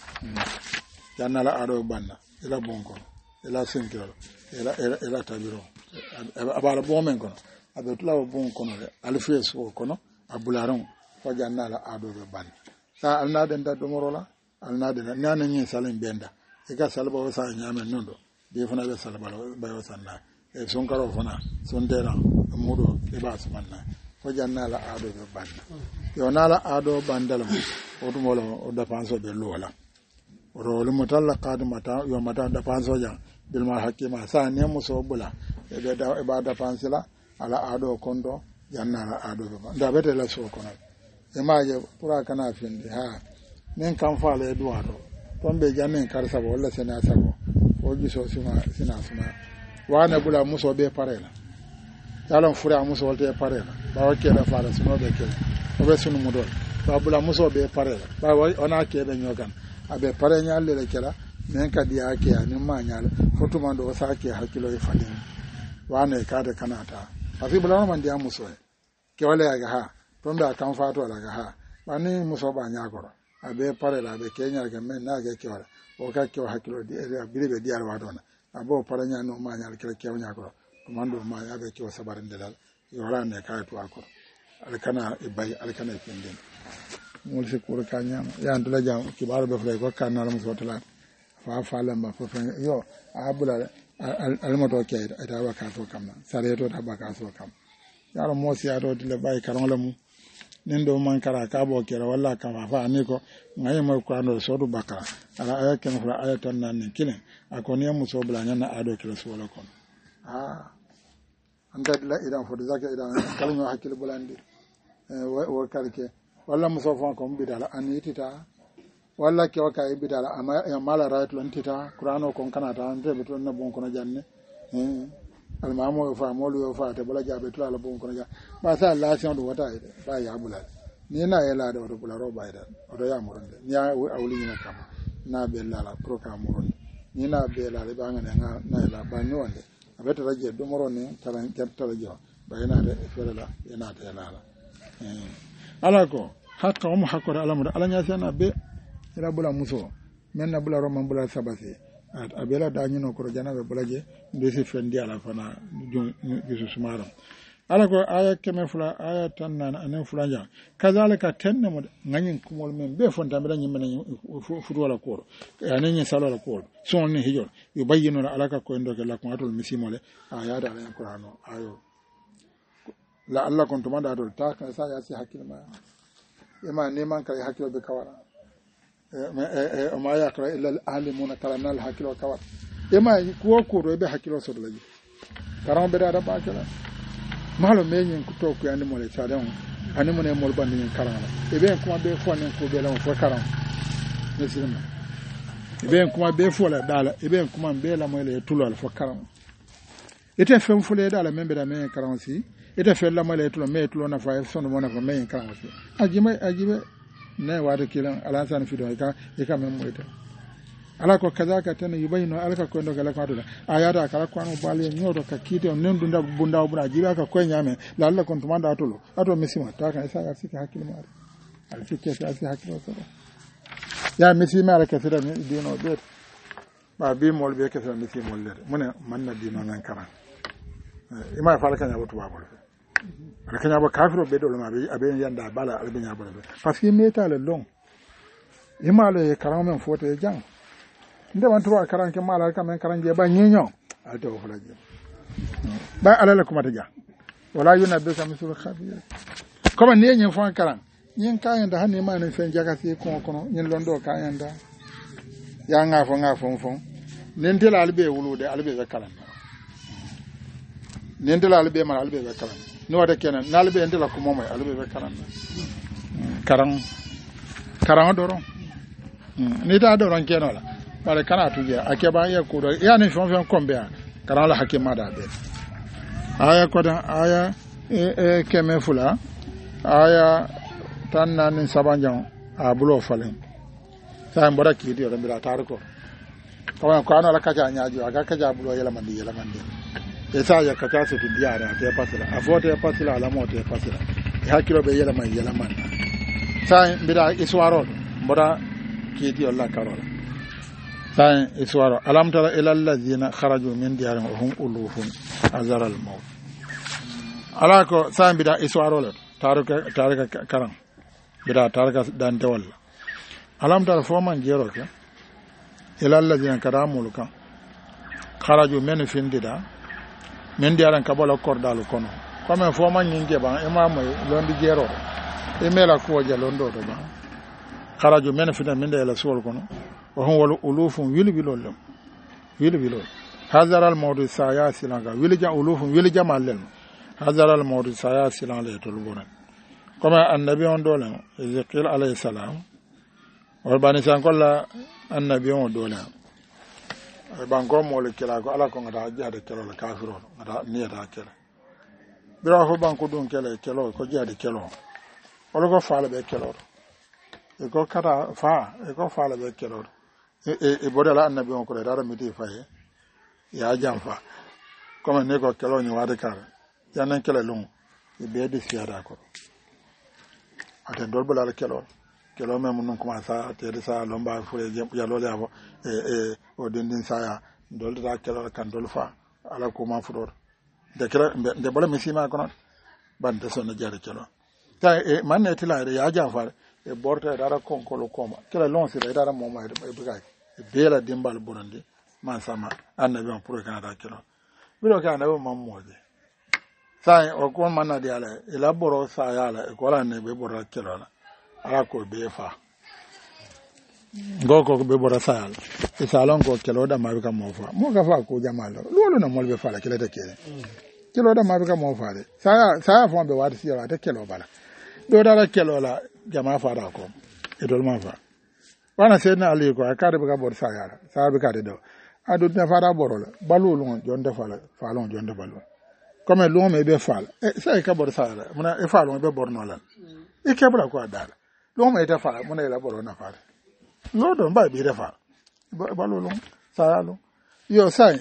ya nala ado banna ila bonko ila sinkero ila tabiro abala bomen kono abe tula bonko no alfes ko kono abularon ko jannala ado be ban sa alna den da domorola alna den nana nyi salen benda e ga salba o sa nyame nondo be fana be salba bayo sanna e son karo fana son dera mudo e ba sumanna ko jannala ado be banda yo nala ado bandal mo o dum wala o da panso be lola o ro mo talla qad mata yo mata da panso ja bil ma hakima sa ne mo so bula e be da e ba da pansila ala ado kondo jannala ado be banda bete la so kono e maje pura kana finde ha nen kan faale duwado tombe jannen karsa wala sena sabo o giso sina wana bula muso be parela yalon fura muso wolte parela ba wakela fara suno be kele o be sunu mudol ba bula muso be parela ba ona kele nyogan abe pare nyalle le kela men kadi yake ani manyal fotuma ndo sake hakilo e falin wana e kada kanata afi bula man dia muso ke wala ya ha tombe akan fato la ga ha bani muso ba nyagoro abe parela be kenya ga men na ga ke wala o ka ke hakilo di e bilibe di alwa dona abo paranya no ma nyal kala kew nyako mando ma yabe kew sabarinde dal yora ne ka to akor alkana e bay alkana e pendin mol se kur kanya ya ndula jam kibar be fay ko kanal mo sotala fa lamba fa yo abula almoto ke ita ba ka so kam sare to ta ba ka so kam yaro mo si ado dile bay karon lamu nendo man kara ka bo kera walla kama fa ni ko ngai mo ko ando sodu bakara ala aya ken fura aya tan nan kinen akoni muso bla nyana ado kila so wala kon anda la ida fo zaka ida kalmo hakil bulandi wo kalke walla muso fa ko bidala anitita walla ke waka bidala ama mala right lon tita qur'ano kon kanata ande be ton na bon kono janne almamo yo fa molu yo fa te bala jabe tula la bon kono ja ba sa la sion do wata ba ya bula ni na yela do do bula roba ida do ya muronde ni awli ni kama na be la pro ka muronde ni na be la le ba ngana na la ba ni wonde abeta raje domoro ne taran kertala jo bayina de ferela yana ta lala ala ko hakka o mo hakkore alamuda ala nyasana be ila bula muso men na bula roman bula sabase abela da nyino ko jana be bulaje ndesi fendi ala fana gisu sumaram ala ko aya keme fula aya tan nan anen fula ja kazalika tenne mo ngani kumol men be fonta be danyi men futu wala ko anen ni sala la ko son ni hijol yubayyinu alaka ko ndoke la ko atul misimole aya da anen qur'ano ayo la alla kon tumanda dol ta ka sa ya si hakil ma ema ne man kay hakilo be kawara ma yakra illa al alimuna kalana al hakilo kawara ema ko do be hakilo so do laji karam be da ba kala malo menyen ku to ku ande mo le sadon ane mo ne mo bandi nyen karama e be kuma be fo nen ko be la fo karam ne silma e be kuma be fo la dala e be kuma be la mo le tulo fo karam ite fem fo le dala membe da men karam si ite fe la mo le tulo me tulo na fa so no mo na fa men karam si ajibe ne wada kilan ala san fido e ka men mo ite ala ko kazaka tan yubayno alaka ko ndo gala ko adula ayata kala ko anu bale nyodo ka kite on nendu nda bunda buna jiba ka ko nyame la alla kon tumanda atulo ato misima ta kan isa asika hakilo mare al fikke sa asika hakilo so ya misima ala ka sira dino bet ba bi mol be ka sira misima le mune man na dino nan karan ima fala kan yabo tuba bol ala kan yabo kafiro be do ma be abe yanda bala albe nyabo be parce que meta le long ima le karan men fote jang nde wan tuwa karan ke mala kamen karan je ba nyinyo alto fula je ba alala kuma taja wala yuna be kam sul khabir kuma ne nyen fon karan nyen kayan da hanne ma ne fen jaga si ko kono nyen londo kayan da ya nga fon nen tela albe wulude albe be karan nen tela albe ma albe be karan no wada kenan nalbe ndela ko momoy albe be karan doro ni ta doron kenola bare kana tuje ake ba ya ko ya ne fon kombe kana la hakima da be aya ko da aya keme fula aya tan nan sabanjan a bulo falen sai mbara ki dio da tar ko ko ana la kaja nyaaji aga kaja bulo yela mandi e sa ya kata su diara te pasila afote pasila ala mote pasila hakiro be yela man sai mbira iswaro mbara ki dio la karola sai iswaro alam tara ila allazina kharaju min diyarihim wa hum ulufun azara al maut ala ko sai bida iswaro la tarika karam bida tarika dan tawalla alam tara fo man jero ke ila allazina karamul kam kharaju min findida min diyaran kabola kordalu kono comme fo man nyinge ba imam londi jero e mela ko jalondo to ba kharaju min findida min de la sol kono وهم والألوف ويلبلون هذا الموضوع سياسي لنا ويلجا ألوف ويلجا مالن هذا الموضوع سياسي لنا لتلبون كما النبي دولة إزقيل عليه السلام والباني سانقول النبي دولة بانقوم ولكلاكو على كون غدا جاد كيلو الكافرون غدا نيتا كيلو بيرا فو بانكو دون كيلو كو جاد كيلو ولا كو فال بي كيلو eko kata fa eko fala be kelo e bodala annabi on ko dara miti fa ya jamfa comme ne ko kelo ni wade kar ya nan kelo lum e be de siara ko ate dol bola kelo mem non commença te de sa lomba fure ya lole avo o dindin saya dol da kelo kan dol fa ala ko ma fudor de kelo de bola misima ko non bande sonna jare kelo ta man ne tila ya jamfa e borta dara konkolo koma kila lonsi da dara mo mai e bugai e bela dimbal bonande man sama annabi on pour canada kilo biro ka annabi man moje sai o ko man na diala e laboro sa yala e ko la ne be boro kilo la ala ko be fa goko be boro sa yala e salon ko kilo da ma be ka mo fa mo ka fa ko jamal lolo na mo be fa la kila de kele kilo da ma be ka mo fa de sa fo be wadi si yala de kilo bala do dara kilo la jama fara ko e dol ma fa wana sedna ali ko akade be ka bor sayara sabe ka de do adu na fara borola balulu jonde fala falon jonde balu comme lo me be fala e sai ka bor sayara muna e falon be bor no lan e ke bra ko adala lo me ta fala muna la bor na fala lo do ba bi de fala balulu sayalo yo sai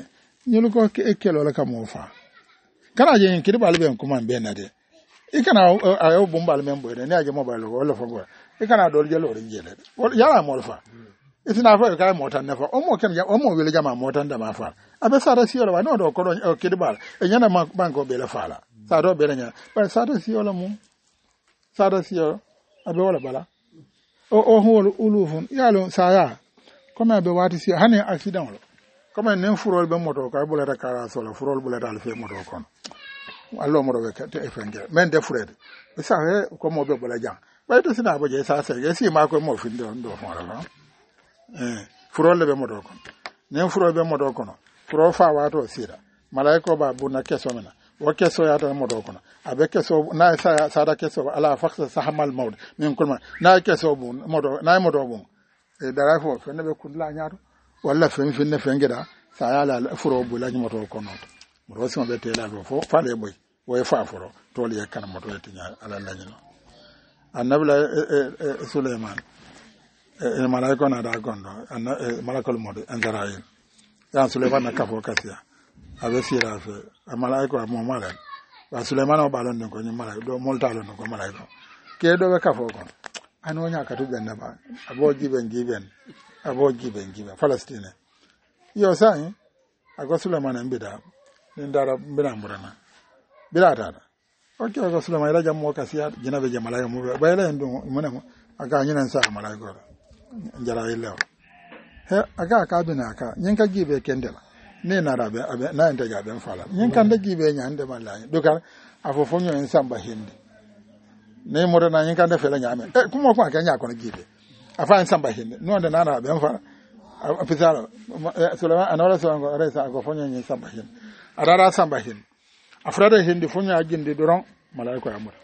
nyulu ko kelo la kamo fa kana je kiri bal ben kuma be na de ikana ayo bumbal men boy ne aje mobile wala fa go ikana dol je lo rinjele yala mo fa itina fa ka mo tan nafa o mo ken ya o mo wele jama mo tan da ma fa abe sara si yola no do ko do kiri bal e nyana banko be la fala sa do be nya ba sara si yola mu sara si yola abe wala bala o hol ulufun yalo saya comme abe wati si hane accident lo comme nen furol be moto ka bulata kara sola furol bulata al fe moto kon allo mo do be te fenge men de furede be sa he ko mo be bula jang bay to sina boje sa se yesi ma ko mo fin do fon la furol be moto kon nen furol be moto kon furo fa wato sira malaiko ba bunna keso mena wo keso ya ta moto kon abe keso na sa da keso ala faksa sahamal maud min kulma na keso bu moto na moto bu e dara fo fenne be kudla nyaato walla fen finne fengeda sa yala furo bu la moto kono mo so be tela do fo fale boy wo fa furo to le kan moto e tinya ala lanyino annabla Sulaiman e malaiko na da gondo malakol modo anzarail ya Sulaiman na kafo kasia abe sira fe malaiko mo mala wa Sulaiman o balon ko ni malaiko do moltalo ko malaiko ke do be kafo ko ano nya ka to benna ba abo giben Palestine yo sai ago Sulaiman mbida ndara mbina mburana bila tata okay ago Sulaiman ila jammo kasiya jinabe jamala mo bayla ndo mo aga nyina sa malai go njara ile he aga ka bina ka nyinka gibe kendela ne na rabe abe na enta ga ben fala nyinka nda gibe nyande malai dokar afofonyo ensamba hindi ne mo na nyinka nda fela nyame kuma ko aka nya ko gibe afa ensamba hindi no nda na ben fala apizalo Sulaiman anawala so resa afofonyo ensamba hindi arara samba hindi afrada hindi fonyo aginde doron malaiko amura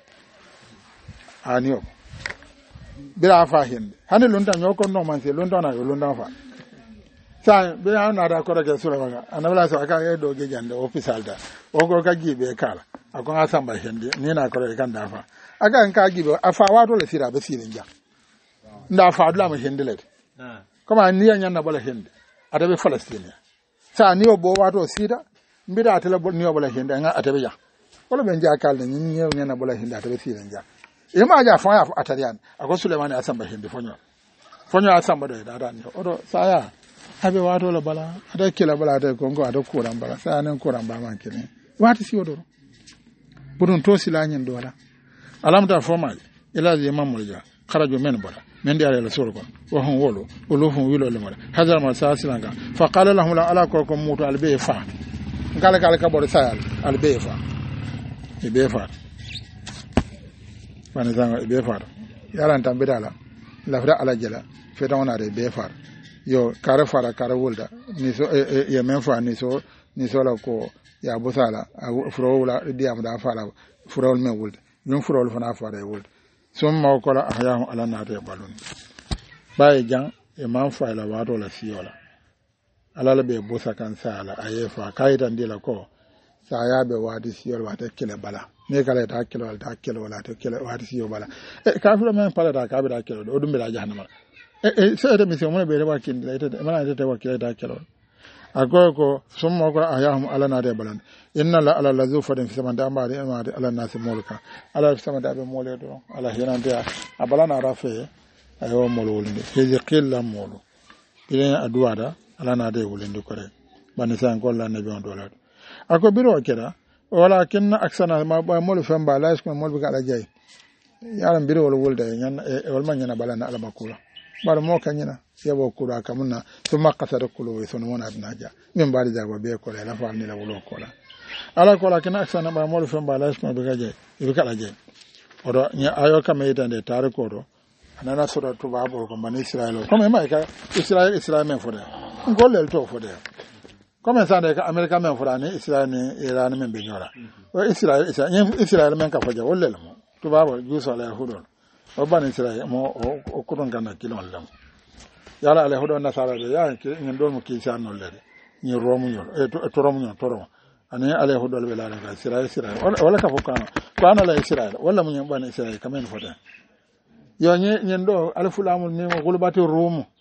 aniyo bila fa hindi hani lunta nyoko no manse lunta na lunta fa sa bila na da ko daga Sulaiman anawala so aka do ge jande official da o go ka gibe kala akon asamba hindi ni na ko kan da fa aka en ka gibe afa wato le sira be sirin ja nda fa dula ma hindi le kuma ni yan na bala hindi adabe Palestine sa ni obo wato sira mbida atela ni obo hindi nga atabe ja wala ben ja kal ni nyew nyana bala hindi atabe sirin ja e ma ja fa atarian akon Sulaiman asamba hindi fonyo asamba do da ni odo saya habe wato la bala ada kila bala ada kongo ada kuran bala sa nan kuran ba man kini wati si odoro budun to silanyen dola alamta formal ila je mamulja kharaju men bala men diare la sorgo wa hon wolo olofun wilo le mala hazar ma sa silanga fa qala lahum la ala ko mutu albe fa kala ka bor sayal albe fa be fa bana zanga be fa yaran tambidala lafda ala jala fe dawna de be fa yo kare fara kare wulda ni so ye men fa ni so la ko ya busala furo wala diam da fara furo men wulda ñum furo fana fara wulda summa ko la ahyahu ala naate balun baye jang e man fa la wato la siola ala la be busa kan sala ayefa kaytan dila ko sa ya be wadi siola wata kile bala ne kala ta kilo wala ta kilo wadi sio bala ka furo men pala ta ka be da kilo do dum be da jahannama sai da mission mun be da wakin da ita mana ita ta wakila da kilo agogo summa ko ayahum ala naate balan inna la ala lazu fadin fi samanda amari amari ala nasi mulka ala fi samanda be mole do ala hirande abalana rafe ayo molo wolinde heje qilla molo ile aduada ala naade wolinde kore bani san ko la nabi on dolado ako biro kera wala kinna aksana ma ba molo famba la isko molo ga ala jay yaran biro wol wolde nyan wol man nyana balana ala makula bar mo kanyina yabo kura kamuna tuma qasara kulu so no na naja min bari jago be ko la fa ni la wolo ko la ala ko la kina aksana ba molo famba la isko be gaje be kala je odo nya ayo kameda de tare ko do anana sura to babo ko man Israel ko me mai ka Israel men fode ngolel to fode comme ça de America men fode ni Israel ni Iran men be nyora o Israel men ka foje wollel mo to babo juso la hudon o ban Israel mo o kudon gana kilon lam yala ale hudon na sala de ya ke ngol mo ki sa no le ni romu nyol to romu nyol to romu ani ale hudol be la ga Israel wala ka fukana ko ana la Israel wala mo nyamba Israel kamen fode yo nyen do alfulamul ni mo gulbati rumu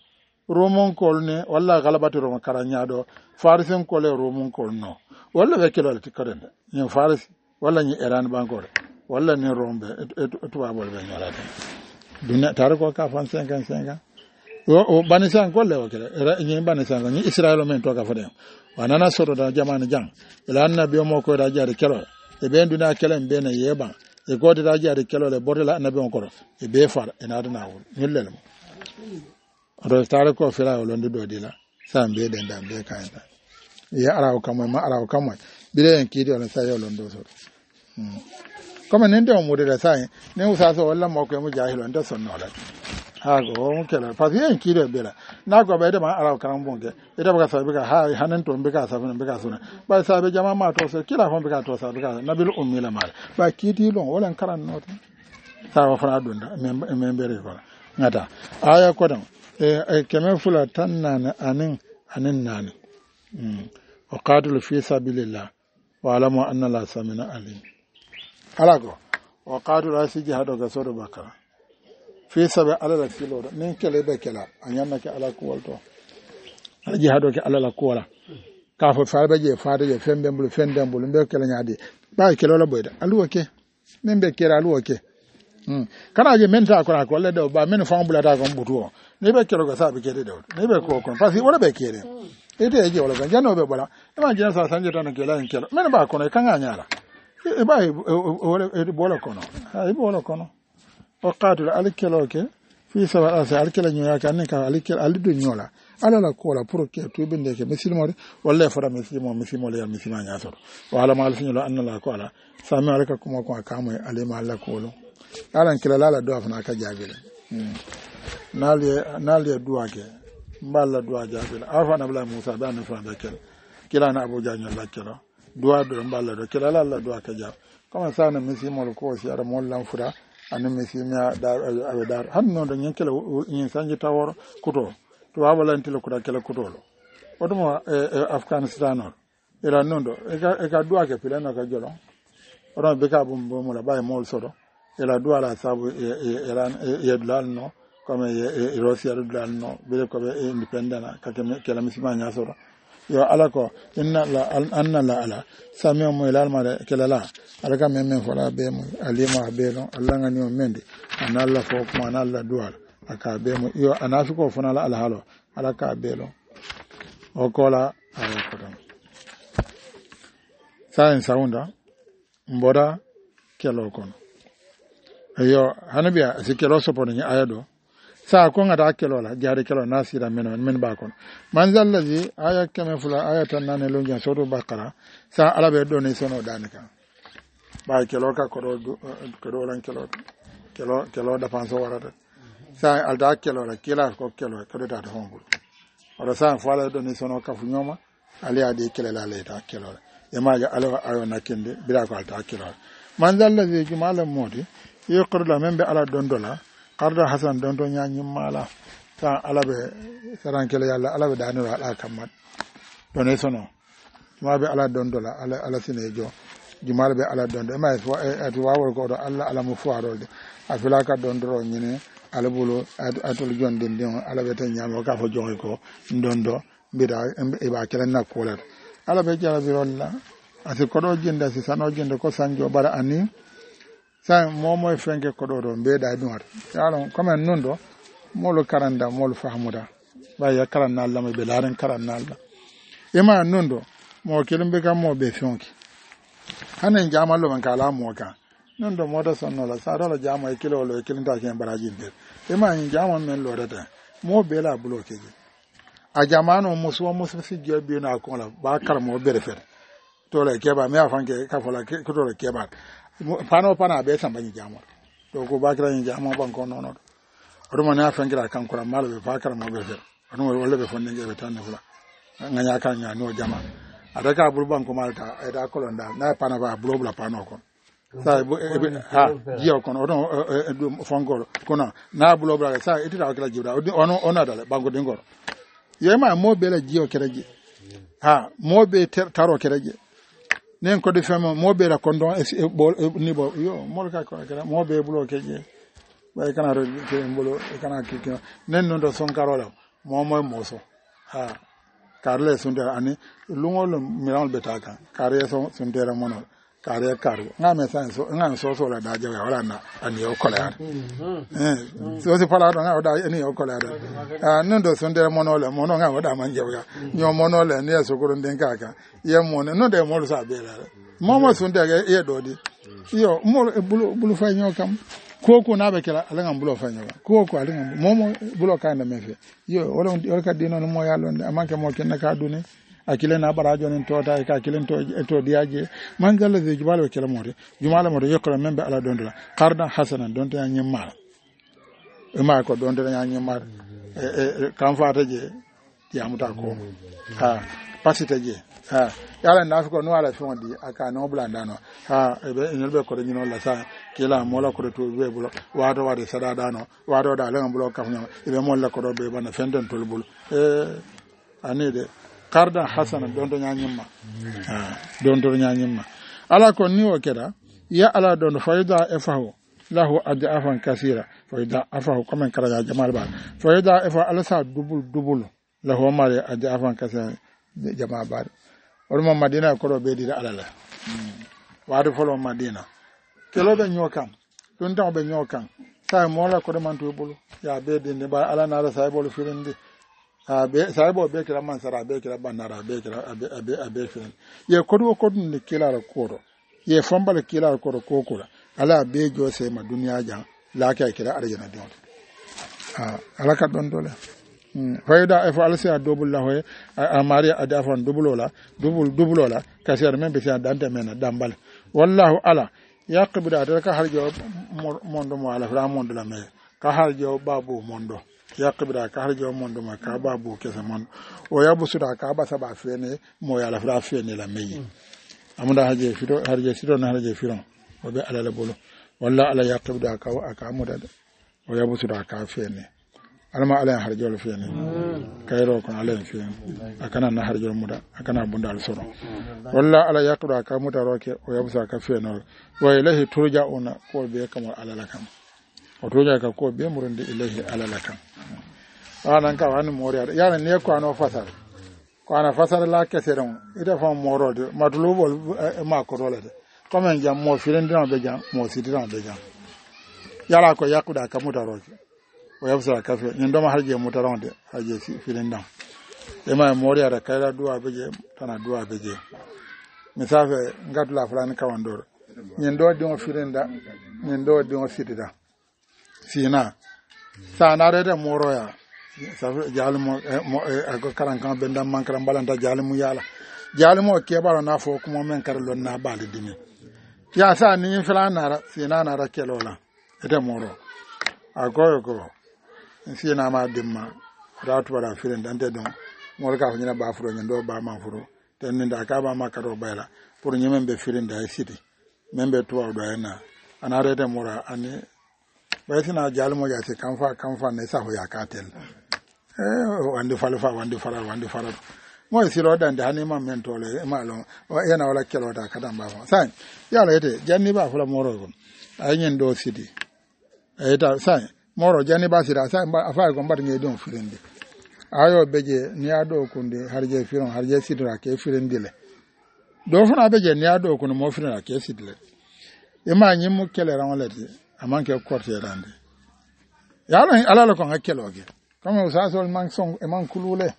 romon kol ne walla galabati rom karanya do farisen kol e romon kol no walla be kelo ti kadende ni faris walla ni iran bankore walla ni rombe tuwa bol be nyalata dunna tar ko ka fan 55 o banisan kol le o kele ni banisan ni israelo men to ka fodem wanana soto da jamana jang ila annabi mo ko da jare kelo e be nduna kelen be na yeba e godi da jare kelo le bodela annabi on ko e be far e na dana wol nyellel mo ro tare ko fira o londo do dila sambe den dan be kaita ya araw kamay ma araw kamay bile en kidi on sa yo londo so comme nende o modela sai ne usa so wala mo ko mo jahilo ndo sonno la ha go mo kala pa en kidi bela na go be de ma araw karam bonge ida baka sa bika ha hanan to bika sa bika suna ba sa be jama ma to so kila fon bika to sa bika nabil ummi la mal ba kidi lon wala karan not sa wa fara dunda membere ko ngata aya ko dan keme fula tan nane anin nane wa qatilu fi sabilillah wa alamu anna la samina alim alago wa qatilu asi jihado ga sodo bakara fi sabi ala la filo nin kele be kela anyanna ke ala ko walto ala jihado ke ala la ko wala ka fo farbe je faade je fendembul be kela nyaade ba kelo la boyda aluwa ke min be kera aluwa ke kana je menta ko ko le do ba men fambula ta ko butuo ne be kero ga sabe kede do ne be ko pasi wala be kede ite je wala ga jano be bala e ma jina sa sanje tan ke la en kelo men ba ko ne kan anyala e ba wala e bola ko no ha e bola ko no o qadul al kelo ke fi sabar asa al kelo nyoya kan ne ka al kelo al do nyola ala la ko la pour que to binde ke misilmo wala fara misilmo le misilma nya so wala mal sinyo anna la ko ala sami alaka kuma ko akamai alima alla ko lo alan kila lala do afna ka jabile naliye duwa ke mballa duwa jabile afana bla musa ba na fa dakel kila na abuja nyo la kila duwa do mballa do kila lala duwa ka jab kama sana misi mol ko si ara mol lan fura anu misi nya dar hanno do nyen kila nyen sanji taworo kuto to wabalanti lo kuda kila kuto lo odumo afghanistan ila nondo e ka duwa ke pilana ka jolo odo be ka bumbo mo la bay mol sodo ila duwa la sabu iran yedlal no comme Russia dal no be ko be independent ka ke la misima nya sodo yo ala ko inna la anna la ala samio mo ilal mare ke la ala ka men fola be mo alima be no alla ngani o mende analla fo ko analla duwa aka be mo yo anafi ko fona la ala halo ala ka be lo o kola ay ko tan sain saunda mbora kelo kono yo hanabia sikelo sopo ni ayado sa ko ngata kelo la jare kelo nasira men ba kono manzal lazi aya keme fula ayatan nan lo ngia soto bakara sa ala be do ni sono danika ba kelo ka ko do lan kelo da panso warata sa alda kelo la kila ko kelo ko da ta hongul ora sa fala do ni sono ka fu nyoma ali ade kelo la leta kelo yamaja ala ayo nakende bila ko alta kilo manzal ladhi jumala modi yaqrula men be ala dondola qarda hasan dondo nyanyi mala ta ala be sarankele yalla ala be danira ala kamat done sono ma be ala dondola ala sinejo jumala be ala dondo ma fo atu wawol ko do ala mu fuarolde afila ka dondoro nyine ala bulo atul jonde ndin ala be tan nyamo ka fo joy ko ndondo bida e ba kelen na kolat ala be jara birolla asi kodo jinde si sano jinde ko sanjo bara ani sa momo fenke kodo do be da duwar yalo comme nondo molo karanda molo fahmuda ba ya karanna Allah me be laran karanna Allah ema nondo mo kelimbe kam mo be fenki hanen jamalo man kala mo ka nondo moda sonno la sa do jama e kilo lo kilinta ken baraji be ema en jama men lo rata mo be la bloqué a jamano musuwa si jobi na ko la ba karamo bere fer to le keba me afanke ka fola ko to le keba pana be samba ni jamor to ko ba kra ni jamo ban ko nono do mo na afanke kan ko mal be ba karamo be fer no wala be fonne be tan fula nganya kan nya no jama adaka buru ban ko malta e da ko londa na pana ba buru bla pano ko sa ha jiyo kono do fongol kono na buru bla sa itira ko la jibra ono dale bango dingoro yema mo be la jiyo kereje ha mo be taro kereje nen ko de famo mo be la kondon ni bo yo mo ka ko kera mo be bulo keje bay kana ro ke mbolo kana ki nen non do son karola momo moso ha karle sunde ani lungol miral betaka kare so sunde mono kare karu ngame sanso ngame so la daje wala na ani o kola so se pala do ngao da ani o kola da nondo sunde mono le mono ngao da manje ga nyo mono le ne so ko nden kaka ye mono no de mo sa bela momo sunde ga ye dodi yo mo bulu fa nyo kam koko na be kala ala ngam bulo fa nyo koko ala ngam momo bulo ka na mefe yo wala ka dino no mo yalo amanke mo ken ka duni akile na barajo nen tota ka akile to diaje man galla de jumala kala mode jumala mode yokko membe ala dondula qardan hasanan donte nyi mal e ma ko donte nyi mal kan fata je yamuta ko ha pasita je ha yala na ko no ala fondi aka no blanda no ha ebe nyelbe ko nyino la sa kila mola ko to be bulo wato wade sada dano wato da lan bulo ka fanya ebe mola ko do be bana fenden tol bul anide qardan hasana don do nyanyimma don do nyanyimma ala ko ni o keda ya ala don faida efahu lahu adafan kasira faida afahu comme kala jamal ba faida efa ala sa dubul lahu mari adafan kasira jamaa ba ormo madina ko do be di ala la waadu folo madina kelo be nyokan don taw be nyokan sa mo la ko do man to bulu ya be di ne ba ala na ra sa bolu firindi be saibo be kira man sara be kira banara be kira abe fin ye kodu ni kila ra koro ye fombale kila ra koro kokura ala be jo se ma duniya jan la ka kira arjana don ala ka don dole fayda fa alsa dobul la hoye amari adafan dubulola dubulola kasir men be sa dante men dambal wallahu ala yaqbida ka harjo mondo mo ala fra mondo la me ka harjo babu mondo yaqbida ka harjo mondo ma ka babu kesa mon o yabusuda ka ba saba fene mo ya la fra fene la meyi amunda haje fito harje sito na harje firon o be ala la bolo walla ala yaqbida ka aka muda o yabusuda ka fene alma ala harjo la fene kayro ko ala fene akana na harjo muda akana bunda al soro walla ala yaqbida ka muda roke o yabusa ka fene wa ilahi turja'una ko be kamar ala la kam o toja ka ko be murinde ilahi ala la kam anan ka wani moriya yana ne ko ano fasar ko ana fasar la keseron ida fam morode matlubo ma ko rolade comme jam mo firendina be jam mo sidina be jam yala ko yakuda ka mutaroke o yabsa ka fe nyen do ma harje mutaronde haje firendam e ma moriya da kayra duwa be je tana duwa be je misafe ngadula fulani kawandoro nyen do di on firenda nyen do di on sidida sina sana rede moroya safu jalmo ko karankan benda mankara balanta jalmu yala jalmo ke baro na fo kuma men kar lon na bali dimi ya sa ni fila nara sina nara kelola ete moro agoyo ko sina ma dimma ratu bara firen dante don mor ka fanyina ba furo nyando ba ma furo ten ninda ka ba makaro bayla pour nyemen be firen da city membe to do ena ana rede mora ani baytina jalmo ya se kanfa ne sa ho ya katel wande falfa wande fara mo siro dande hani ma mentole malo yana wala kelota kadam ba sai yala ete janni ba fula moro gon ayen do sidi eta sai moro janni ba sira sai ba afa ko mbar ngi don firinde ayo beje ni ado kunde harje firon harje sidra ke firindile do funa beje ni ado kun mo firina ke sidile e ma nyi mu kelera walati amanke korte rande yala ala ko ngakkeloge kama usasol man song e man kulule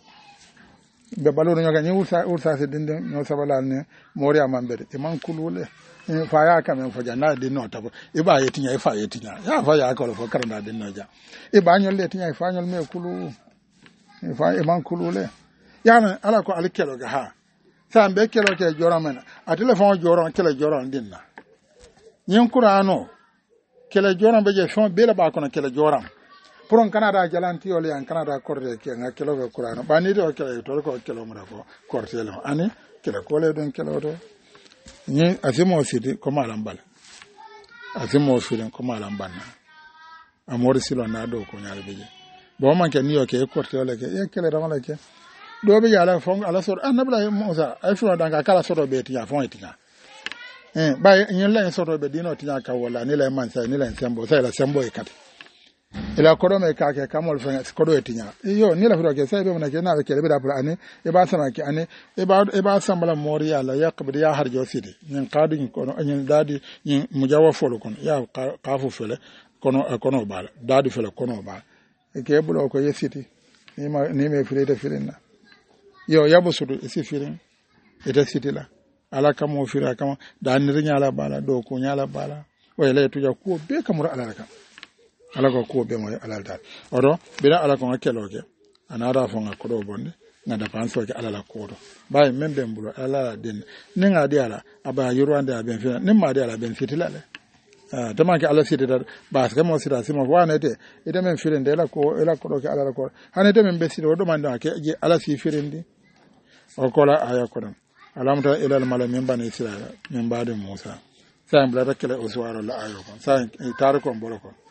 be baloro nyoga ni ursa se dinde no sabalal ne mori amambere e man kulule fa ya kama fo jana de no tabo e ba yetinya e fa yetinya ya fa ya ko fo karanda de no ja e ba nyol letinya e fa nyol me kulu e fa e man kulule yana ala ko alkeloge ha sa be keloge joramen a telephone joron kele joron dinna nyen qur'ano kele joran be je fon be la ba kono kele joran pour on canada jalanti ole en canada corde ke nga kelo be qur'ano bani do kele to ko kelo mo ko cortelo ani kele ko le don kelo do ni asimo sidi ko malambal asimo sidi ko malambanna amori silo na do ko nyaare be je bo man ke niyo ke cortelo ke e kele rawala ke do be yala fon ala sor anabla musa ay fo danga kala soro be tiya fon tiya ba nyen la soro be dino tiya ka wala ni la man sai ni la sembo sai la sembo e kat ila kodo me ka ke kamol fa kodo etinya yo ni la firo ke sai be mun ke na ke le da pula ani e ba sama ke ani e ba sambala moriya la yaqbid ya harjo sidi nin qadi kono anyin dadi nin mujawa folo kon ya kafu fele kono bala dadi fele kono bala e ke bulo ko yesiti ni me fire de firinna yo yabo sudu isi firin ita sitila ala kamo fira kama da ni nyala bala do ko nyala bala wayla tuja ko be kamura ala ka ala ko be mo ala dal odo bina ala ko keloke anara fo nga kodo bonde nga da panso ke ala la kodo bay membe mbulo ala den ni nga di ala aba yurwande aben fina ni ma di ala ben fitila le dama ke ala sitida bas kamo sita simo wanete ite men firinde la ko ke ala la ko hanete men be sito do manda ke ala si firindi o kola aya kodam alamta ilal mala min bani israila min bade musa sa mbla rakele oswaro la ayo kon sa tariko mbolo kon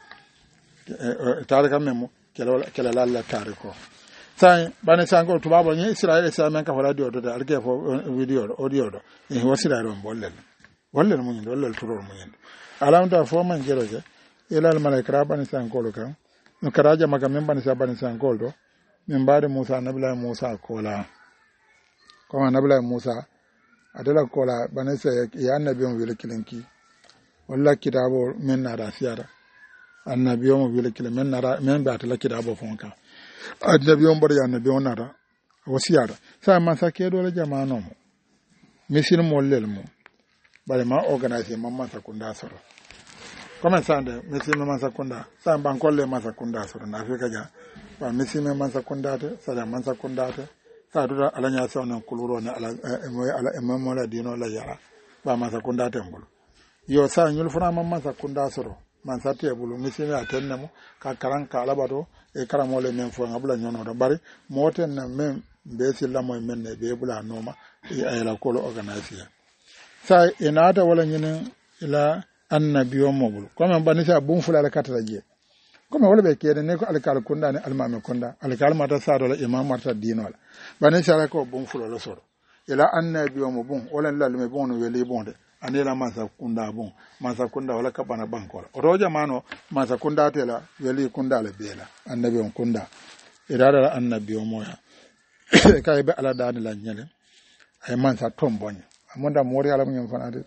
tarika memo kele la tariko sa bani sango tubabo ni israila sa men ka fala dio do arke fo video audio do e wasira ron bollel mo nyindo bollel turor mo nyindo alamta fo man jeroje ilal mala kra bani sango lo kan no karaja maga min bani sa bani sango do min bade musa nabila musa kola kuma nabila musa adala kola banesa ya annabiyon wile kilinki walla kitabo men na rasiyara annabiyon wile kilin men ba atala kitabo fonka annabiyon bar ya annabiyon nara wasiyara sa man sake dole jama'ano mu misil mollel mu bare ma organize mamma sakunda soro comment sande misil mamma sakunda sa ban kolle ma sakunda soro na afrika ja ba misil mamma sakunda te sa man sakunda te sa dura alanya sa nan kuluro na ala imamo la dino la yara ba masa kunda tembulu yo sa nyul funa masa kunda soro man sa tebulu misini atenne mo ka karanka alabado e karamole men fo ngabula nyono do bari moten na men be silla moy men ne be bula noma e ayla kolo organize sa inata wala nyinen ila annabiyo mobul comme banisa bum fula la katara je comme wala be kede ne ko alkal kunda ne almame kunda alkal mata sa do la imam marta dino la bani sara ko bon fulo lo soro ila annabi o mo bon wala la me bon no weli bon de anela masa kunda bon masa kunda wala ka bana banko o roja mano masa kunda tela weli kunda le bela annabi on kunda irada annabi o moya kay be ala dani la nyele ay mansa tombonya amonda mori ala mun fanade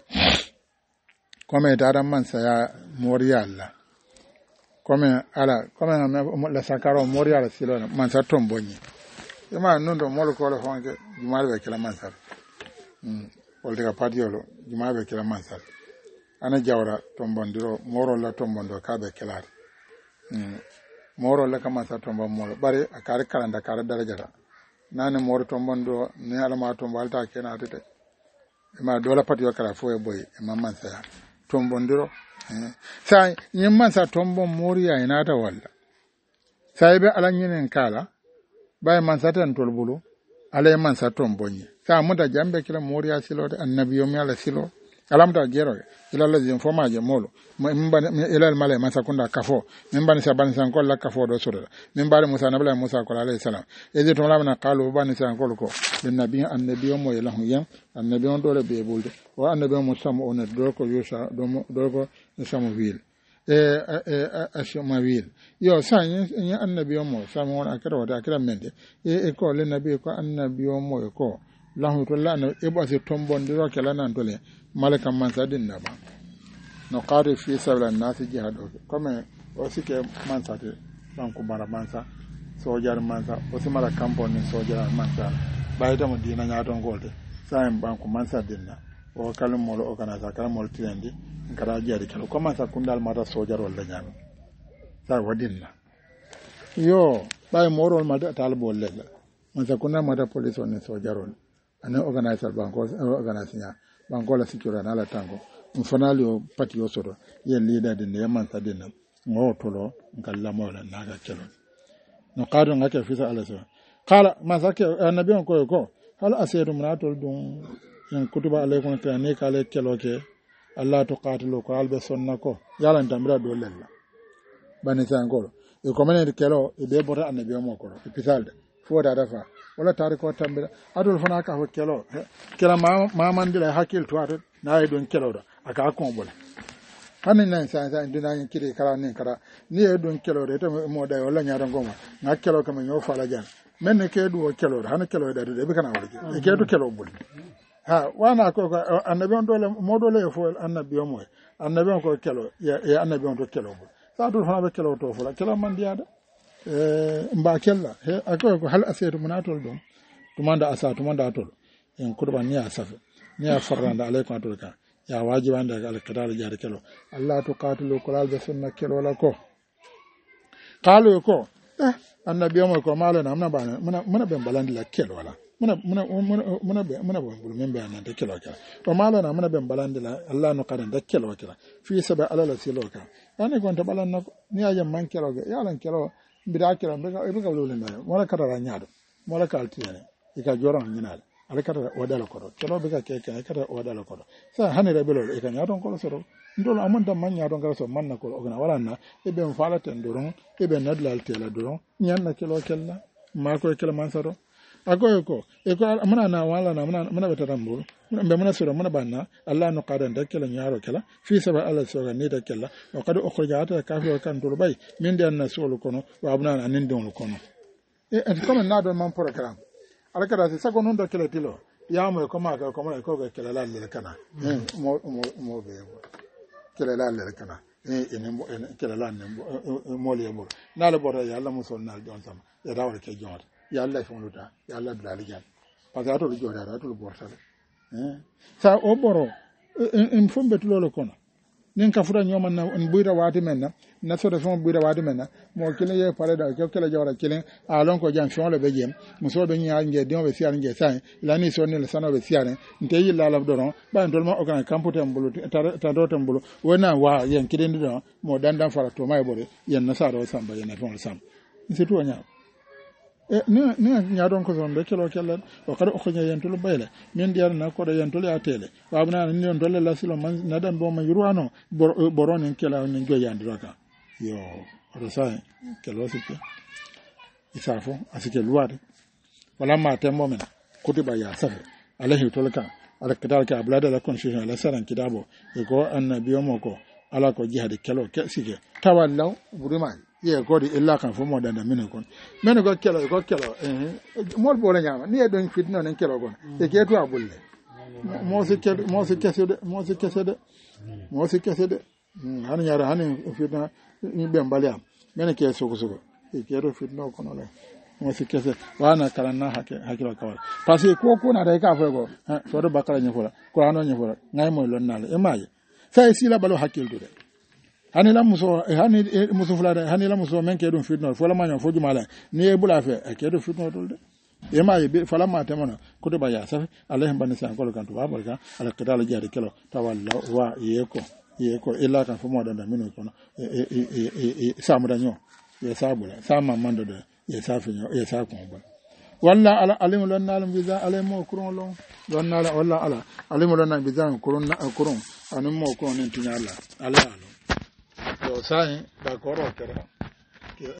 comme dara mansa ya mori alla comme la sakaro mori ala silona mansa tombonya ima nundo molo ko la fonke jumal be kala mansar wolde ka patiolo jumal be kala mansar ana jawra tombondiro moro la tombondo ka be kala moro la kama sa tombo molo bare akare kalanda kare darajata nane moro tombondo ne ala ma tombo alta kena tete ima dola patio kala fo e boy ima mansaya tombondiro sai nyimman sa tombo mori ya inata walla sai be ala nyinen kala bay man satan tolbulu alay man saton bonye sa muda jambe kila moriya silo de annabiyo mi ala silo alamta gero ila lazim foma je molo mbane ila mala man sakunda kafo mbane sa ban san kolla kafo do sura mbane musa nabla musa ko alayhi salam ezi to lamna qalu ban san ko bin nabiy annabiyo mo yela huyam annabiyo dole be bulde wa annabiyo musa mo on do ko yusa do ko samu wil ashmawil yo sa yin annabiyo mo samu wona akira wata akira mende ko le nabi ko annabiyo mo ko lahu to lana e bo se tombondiro kala nan tole malaka man sadin na ba no qari fi sabla nasi jihado comme o sike man sate banku bara mansa sojar mansa o simala kamponi sojar mansa bayda mo dina nyaton golde sa en banku mansa dinna o kalum molo o kana sa kalum mol tilendi kara jari kala comment ça kundal mata sojar wala nyam sa wadinna yo bay morol mata talbo lela man sa kundal mata police on sojarol ana organizer banko organizer banko la security na la tango mfanali o pati osoro ye leader de ne man sa dinna ngo tolo ngalla mola naga kelo no qado ngake fisa ala so kala masake annabi on ko hal asiru munatol dum en kutuba alaykum ta ne kale kelo ke Allah to qatilu ko albe sonna ko yalan tambira do lella bani sangolo e ko menen kelo e be bota annabi mo ko e pisalde fo da dafa wala tari ko tambira adul fana ka ho kela ma mandira hakil to ato na e don kelo do aka ko bola hanin nan sa dinayin kiri kala nin kala ni e dun kelo de to mo da wala nyaado ngoma na kelo kam ñoo fala jan men ne ke du kelo hana kelo da de be kana wala e ke du kelo bul ha wana ko annabi on dole mo dole fo annabi o moy annabi on ko kelo ya annabi on to kelo bul sa dul hana be kelo to fo la kelo man diada mba kella he ko hal asetu munatol dum tumanda asa tumanda atol en kurban ni asafe ni afarranda alaykum atulka ya wajibande ga alkadal jare kelo allah to qatilu qulal be sunna kelo la ko qalu ko annabi mo ko malana amna bana muna ben balandi la kelo wala muna bulu men be anande kelo kala to malana muna ben balandi la allah no qadan da kelo kala fi saba alala silo ka ani gonta balanna ni ayam man kelo ga yalan kelo bida kelo be ga wala na wala kadara nyaado wala kaltiyane ika joran nyinal ala kata wadala kodo kelo be ka keke kata wadala kodo sa hanira belol e kan yadon ko soro ndol amanda man yadon gar so man na ko ogna wala na e be fala ten doron e be nadlal tela doron nyanna kelo kella ma ko kelo man soro agoy ko e ko amana na wala na mana be tarambo be mana soro mana banna allah no qadan da kelo nyaaro kala fi saba ala soro ni da kella o qad ukhrajata kafi kan turbay min de na solo kono wa abna anin don kono e comme na do man programme ala kada se sako non do kele tilo ya mo ko ma ko ma ko kele la le kana mo be kele la le kana mo kele la ne mo le mo na le bora ya Allah mo son na don sama ya dawal ke jor ya Allah fon luta ya Allah dal jan parce que ato jor da ato borta sa o boro en fombe tulo kono nin ka fura nyoma na en buira wati menna na so de fon buira wati menna mo kile ye pare da ko kele jawra kile alon ko jam fion le be jem mo so be nya nge dio be siar nge sai la ni so ne le sano be siare nte yi la doron ba ndol ma ogan kampote mbulu ta do tambulu wona wa yen kiden do mo dandan fara to may bore yen na sa do samba yen fon sam c'est tout nya ne nyaadon ko zon be kelo kella o kada o ko nyantul bayle min diar na ko da yantul ya tele babna ni on dolle la silo man nadan bo ma yurwano boron en kela on njo yandraka yo rosa kelo sikke isafo asike luade wala ma tembo men kutiba ya safe alahi tolka ala kadalka ablada la constitution la saran kidabo e ko annabiyo moko ala ko jihad kelo ke sike tawallaw burima ye godi illa kan fo mo danda min kon men go kelo mol bo la nyama ni e don fitno nen kelo gon e ke to abulle mo se kesede han nyara han fitna ni be mbalia men ke sugo e ke ro fitno kono le mo se kese wana kalanna hakilo kawal parce que ko na dai ka fo go so do bakala nyofola ko ano nyofola ngay moy lon nal e maye sai sila balo hakildo de hanila muso fulada hanila muso men ke dum fitno fola manyo fo jumala ni e bula fe ke do fitno dolde e ma e fala ma temona ko to baya safi allah ban sa ko kan to ba barka ala kadala jari kelo tawalla wa yeko illa kan fo mo danda mino kono samu danyo ye sabula sama mando de ye safinyo ye sakon bon walla ala alimu lon nalam biza alimo kurun lon lon nala walla ala alimu lon nan biza kurun animo ko nen tinyala ala yo sai da koro kera